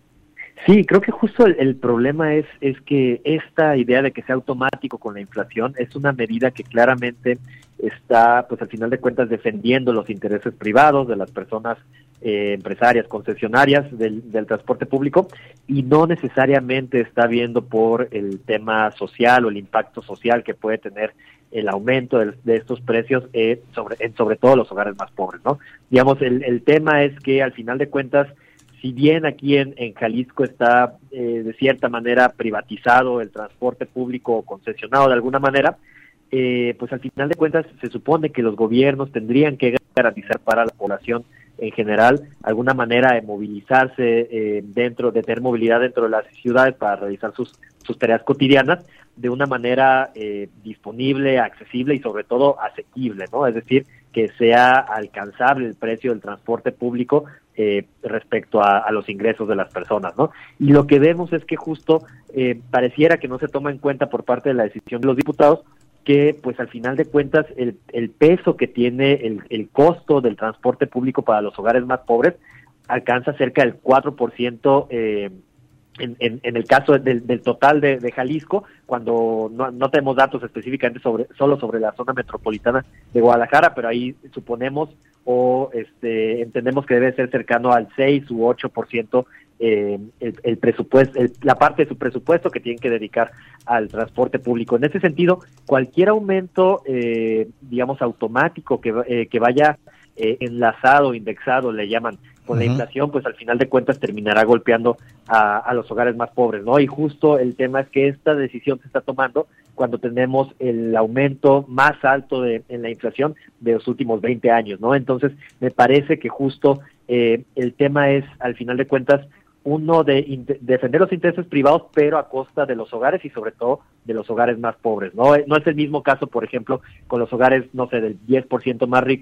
Sí, creo que justo el, el problema es es que esta idea de que sea automático con la inflación es una medida que claramente está, pues al final de cuentas, defendiendo los intereses privados de las personas eh, empresarias, concesionarias del, del transporte público y no necesariamente está viendo por el tema social o el impacto social que puede tener el aumento de, de estos precios eh, sobre en sobre todo los hogares más pobres, ¿no? Digamos, el, el tema es que al final de cuentas, si bien aquí en, en Jalisco está eh, de cierta manera privatizado el transporte público o concesionado de alguna manera, eh, pues al final de cuentas se supone que los gobiernos tendrían que garantizar para la población en general alguna manera de movilizarse eh, dentro, de tener movilidad dentro de las ciudades para realizar sus, sus tareas cotidianas de una manera eh, disponible, accesible y sobre todo asequible, ¿no? Es decir, que sea alcanzable el precio del transporte público eh, respecto a, a los ingresos de las personas, ¿no? Y lo que vemos es que justo eh, pareciera que no se toma en cuenta por parte de la decisión de los diputados que, pues al final de cuentas, el, el peso que tiene el, el costo del transporte público para los hogares más pobres alcanza cerca del cuatro por ciento eh, En, en, en el caso del, del total de, de Jalisco, cuando no, no tenemos datos específicamente sobre solo sobre la zona metropolitana de Guadalajara, pero ahí suponemos o este entendemos que debe ser cercano al seis u ocho por ciento eh, el, el presupuesto, el, la parte de su presupuesto que tienen que dedicar al transporte público. En ese sentido, cualquier aumento, eh, digamos, automático que, eh, que vaya eh, enlazado, indexado, le llaman, con la inflación, pues al final de cuentas terminará golpeando a, a los hogares más pobres, ¿no? Y justo el tema es que esta decisión se está tomando cuando tenemos el aumento más alto de, en la inflación de los últimos veinte años, ¿no? Entonces, me parece que justo eh, el tema es, al final de cuentas, uno de in- defender los intereses privados, pero a costa de los hogares y sobre todo de los hogares más pobres, ¿no? No es el mismo caso, por ejemplo, con los hogares, no sé, del diez por ciento más rico,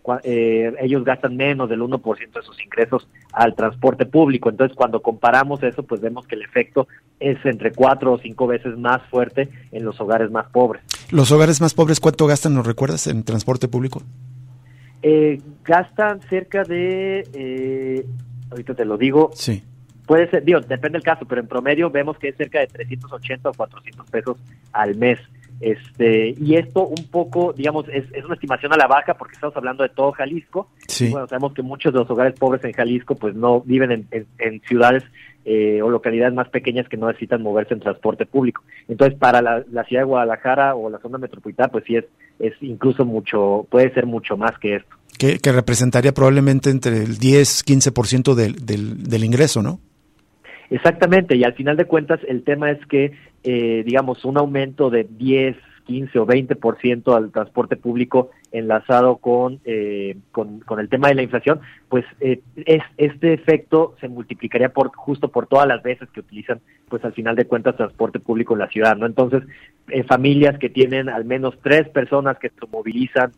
eh, ellos gastan menos del uno por ciento de sus ingresos al transporte público. Entonces, cuando comparamos eso, pues vemos que el efecto es entre cuatro o cinco veces más fuerte en los hogares más pobres. ¿Los hogares más pobres cuánto gastan, nos recuerdas, en transporte público? Eh, gastan cerca de, eh, ahorita te lo digo, sí. Puede ser, digo, depende del caso, pero en promedio vemos que es cerca de trescientos ochenta o cuatrocientos pesos al mes. Este, y esto un poco, digamos, es, es una estimación a la baja porque estamos hablando de todo Jalisco. Sí. Y bueno, sabemos que muchos de los hogares pobres en Jalisco pues no viven en, en, en ciudades eh, o localidades más pequeñas que no necesitan moverse en transporte público. Entonces, para la, la ciudad de Guadalajara o la zona metropolitana, pues sí es, es incluso mucho, puede ser mucho más que esto. Que, que representaría probablemente entre el diez, quince por ciento del, del, del ingreso, ¿no? Exactamente, y al final de cuentas el tema es que, eh, digamos, un aumento de diez, quince o veinte por ciento al transporte público enlazado con, eh, con, con el tema de la inflación, pues eh, es, este efecto se multiplicaría por justo por todas las veces que utilizan, pues al final de cuentas, transporte público en la ciudad, ¿no? Entonces, eh, familias que tienen al menos tres personas que se movilizan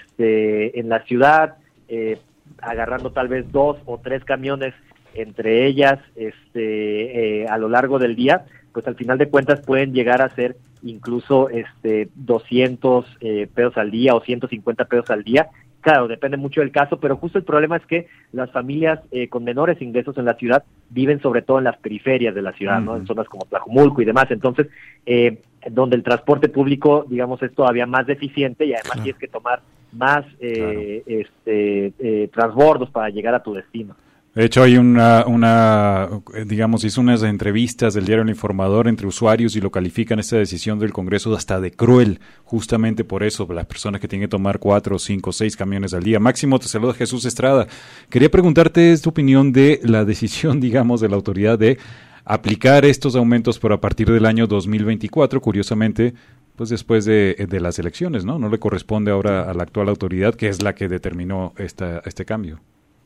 este, en la ciudad, eh, agarrando tal vez dos o tres camiones entre ellas este eh, a lo largo del día, pues al final de cuentas pueden llegar a ser incluso este doscientos eh, pesos al día o ciento cincuenta pesos al día. Claro, depende mucho del caso, pero justo el problema es que las familias eh, con menores ingresos en la ciudad viven sobre todo en las periferias de la ciudad, uh-huh. ¿no? En zonas como Tlajumulco y demás. Entonces, eh, donde el transporte público, digamos, es todavía más deficiente y además claro. tienes que tomar más eh, claro. este eh, transbordos para llegar a tu destino. De hecho, hay una, una, digamos, hizo unas entrevistas del diario El Informador entre usuarios y lo califican esta decisión del Congreso hasta de cruel, justamente por eso, las personas que tienen que tomar cuatro, cinco, seis camiones al día. Máximo, te saluda Jesús Estrada. Quería preguntarte tu opinión de la decisión, digamos, de la autoridad de aplicar estos aumentos por a partir del año dos mil veinticuatro, curiosamente, pues después de, de las elecciones, ¿no? No le corresponde ahora a la actual autoridad, que es la que determinó esta, este cambio.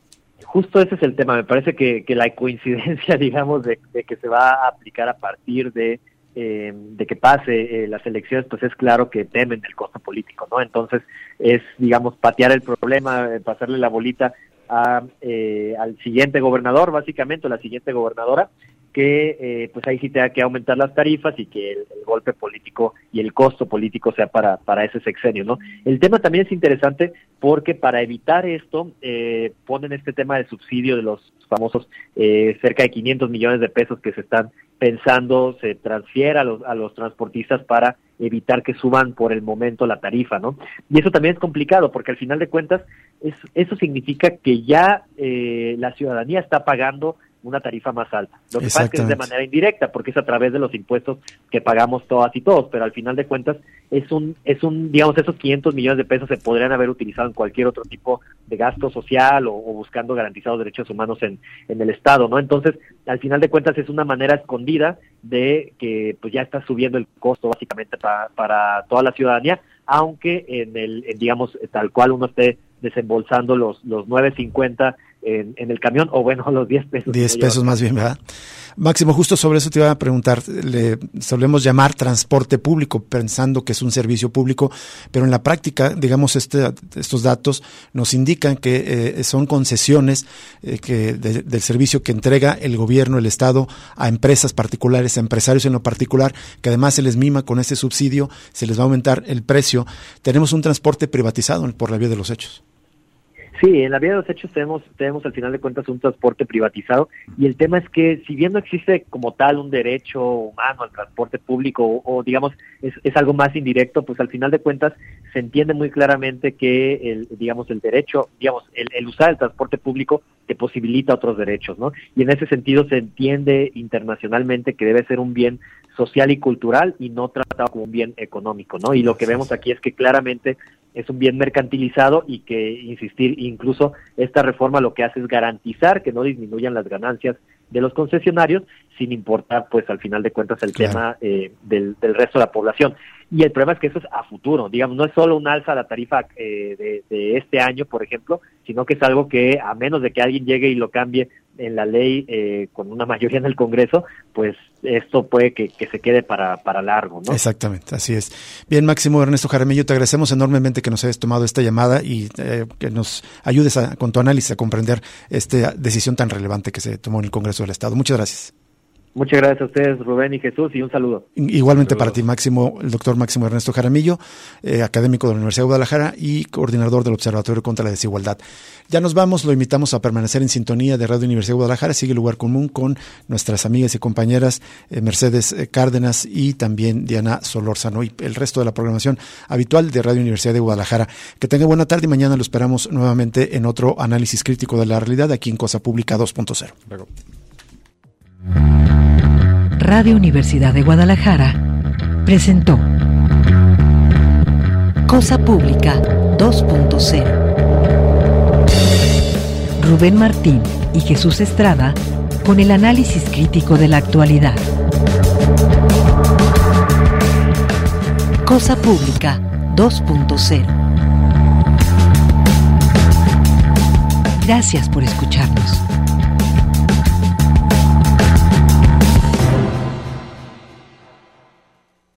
Justo ese es el tema, me parece que, que la coincidencia, digamos, de, de que se va a aplicar a partir de, eh, de que pase eh, las elecciones, pues es claro que temen del costo político, ¿no? Entonces es, digamos, patear el problema, eh, pasarle la bolita a, eh, al siguiente gobernador, básicamente, o la siguiente gobernadora, que eh, pues ahí sí tenga que aumentar las tarifas y que el, el golpe político y el costo político sea para, para ese sexenio, ¿no? El tema también es interesante porque para evitar esto eh, ponen este tema del subsidio de los famosos eh, cerca de quinientos millones de pesos que se están pensando se transfiera a los, a los transportistas para evitar que suban por el momento la tarifa, ¿no? Y eso también es complicado porque al final de cuentas es, eso significa que ya eh, la ciudadanía está pagando una tarifa más alta. Lo que pasa es que es de manera indirecta, porque es a través de los impuestos que pagamos todas y todos, pero al final de cuentas es un, es un, digamos, esos quinientos millones de pesos se podrían haber utilizado en cualquier otro tipo de gasto social o, o buscando garantizados derechos humanos en, en el Estado, ¿no? Entonces, al final de cuentas es una manera escondida de que pues ya está subiendo el costo básicamente para, para toda la ciudadanía, aunque en el, en, digamos, tal cual uno esté desembolsando los, los nueve cincuenta En, en el camión, o bueno, los diez pesos. diez pesos más bien, ¿verdad? Máximo, justo sobre eso te iba a preguntar, le solemos llamar transporte público, pensando que es un servicio público, pero en la práctica, digamos, este, estos datos nos indican que eh, son concesiones eh, que de, del servicio que entrega el gobierno, el Estado, a empresas particulares, a empresarios en lo particular, que además se les mima con ese subsidio, se les va a aumentar el precio. Tenemos un transporte privatizado por la vía de los hechos. Sí, en la vía de los hechos tenemos, tenemos al final de cuentas un transporte privatizado y el tema es que si bien no existe como tal un derecho humano al transporte público o, o digamos es, es algo más indirecto, pues al final de cuentas se entiende muy claramente que el, digamos, el derecho, digamos, el, el usar el transporte público te posibilita otros derechos, ¿no? Y en ese sentido se entiende internacionalmente que debe ser un bien social y cultural y no tratado como un bien económico, ¿no? Y lo que vemos aquí es que claramente es un bien mercantilizado y que, insistir, incluso esta reforma lo que hace es garantizar que no disminuyan las ganancias de los concesionarios, sin importar, pues, al final de cuentas, el claro. tema eh, del, del resto de la población. Y el problema es que eso es a futuro, digamos, no es solo un alza a la tarifa eh, de, de este año, por ejemplo, sino que es algo que, a menos de que alguien llegue y lo cambie en la ley eh, con una mayoría en el Congreso, pues esto puede que, que se quede para, para largo, ¿no? Exactamente, así es. Bien, Máximo Ernesto Jaramillo, te agradecemos enormemente que nos hayas tomado esta llamada y eh, que nos ayudes a, con tu análisis a comprender esta decisión tan relevante que se tomó en el Congreso del Estado. Muchas gracias. Muchas gracias a ustedes, Rubén y Jesús, y un saludo. Igualmente Saludos. para ti, Máximo, el doctor Máximo Ernesto Jaramillo, eh, académico de la Universidad de Guadalajara y coordinador del Observatorio contra la Desigualdad. Ya nos vamos, lo invitamos a permanecer en sintonía de Radio Universidad de Guadalajara, sigue Lugar Común con nuestras amigas y compañeras eh, Mercedes Cárdenas y también Diana Solórzano y el resto de la programación habitual de Radio Universidad de Guadalajara. Que tenga buena tarde y mañana lo esperamos nuevamente en otro análisis crítico de la realidad aquí en Cosa Pública dos punto cero. Luego. Radio Universidad de Guadalajara presentó Cosa Pública dos punto cero. Rubén Martín y Jesús Estrada con el análisis crítico de la actualidad. Cosa Pública dos punto cero. Gracias por escucharnos.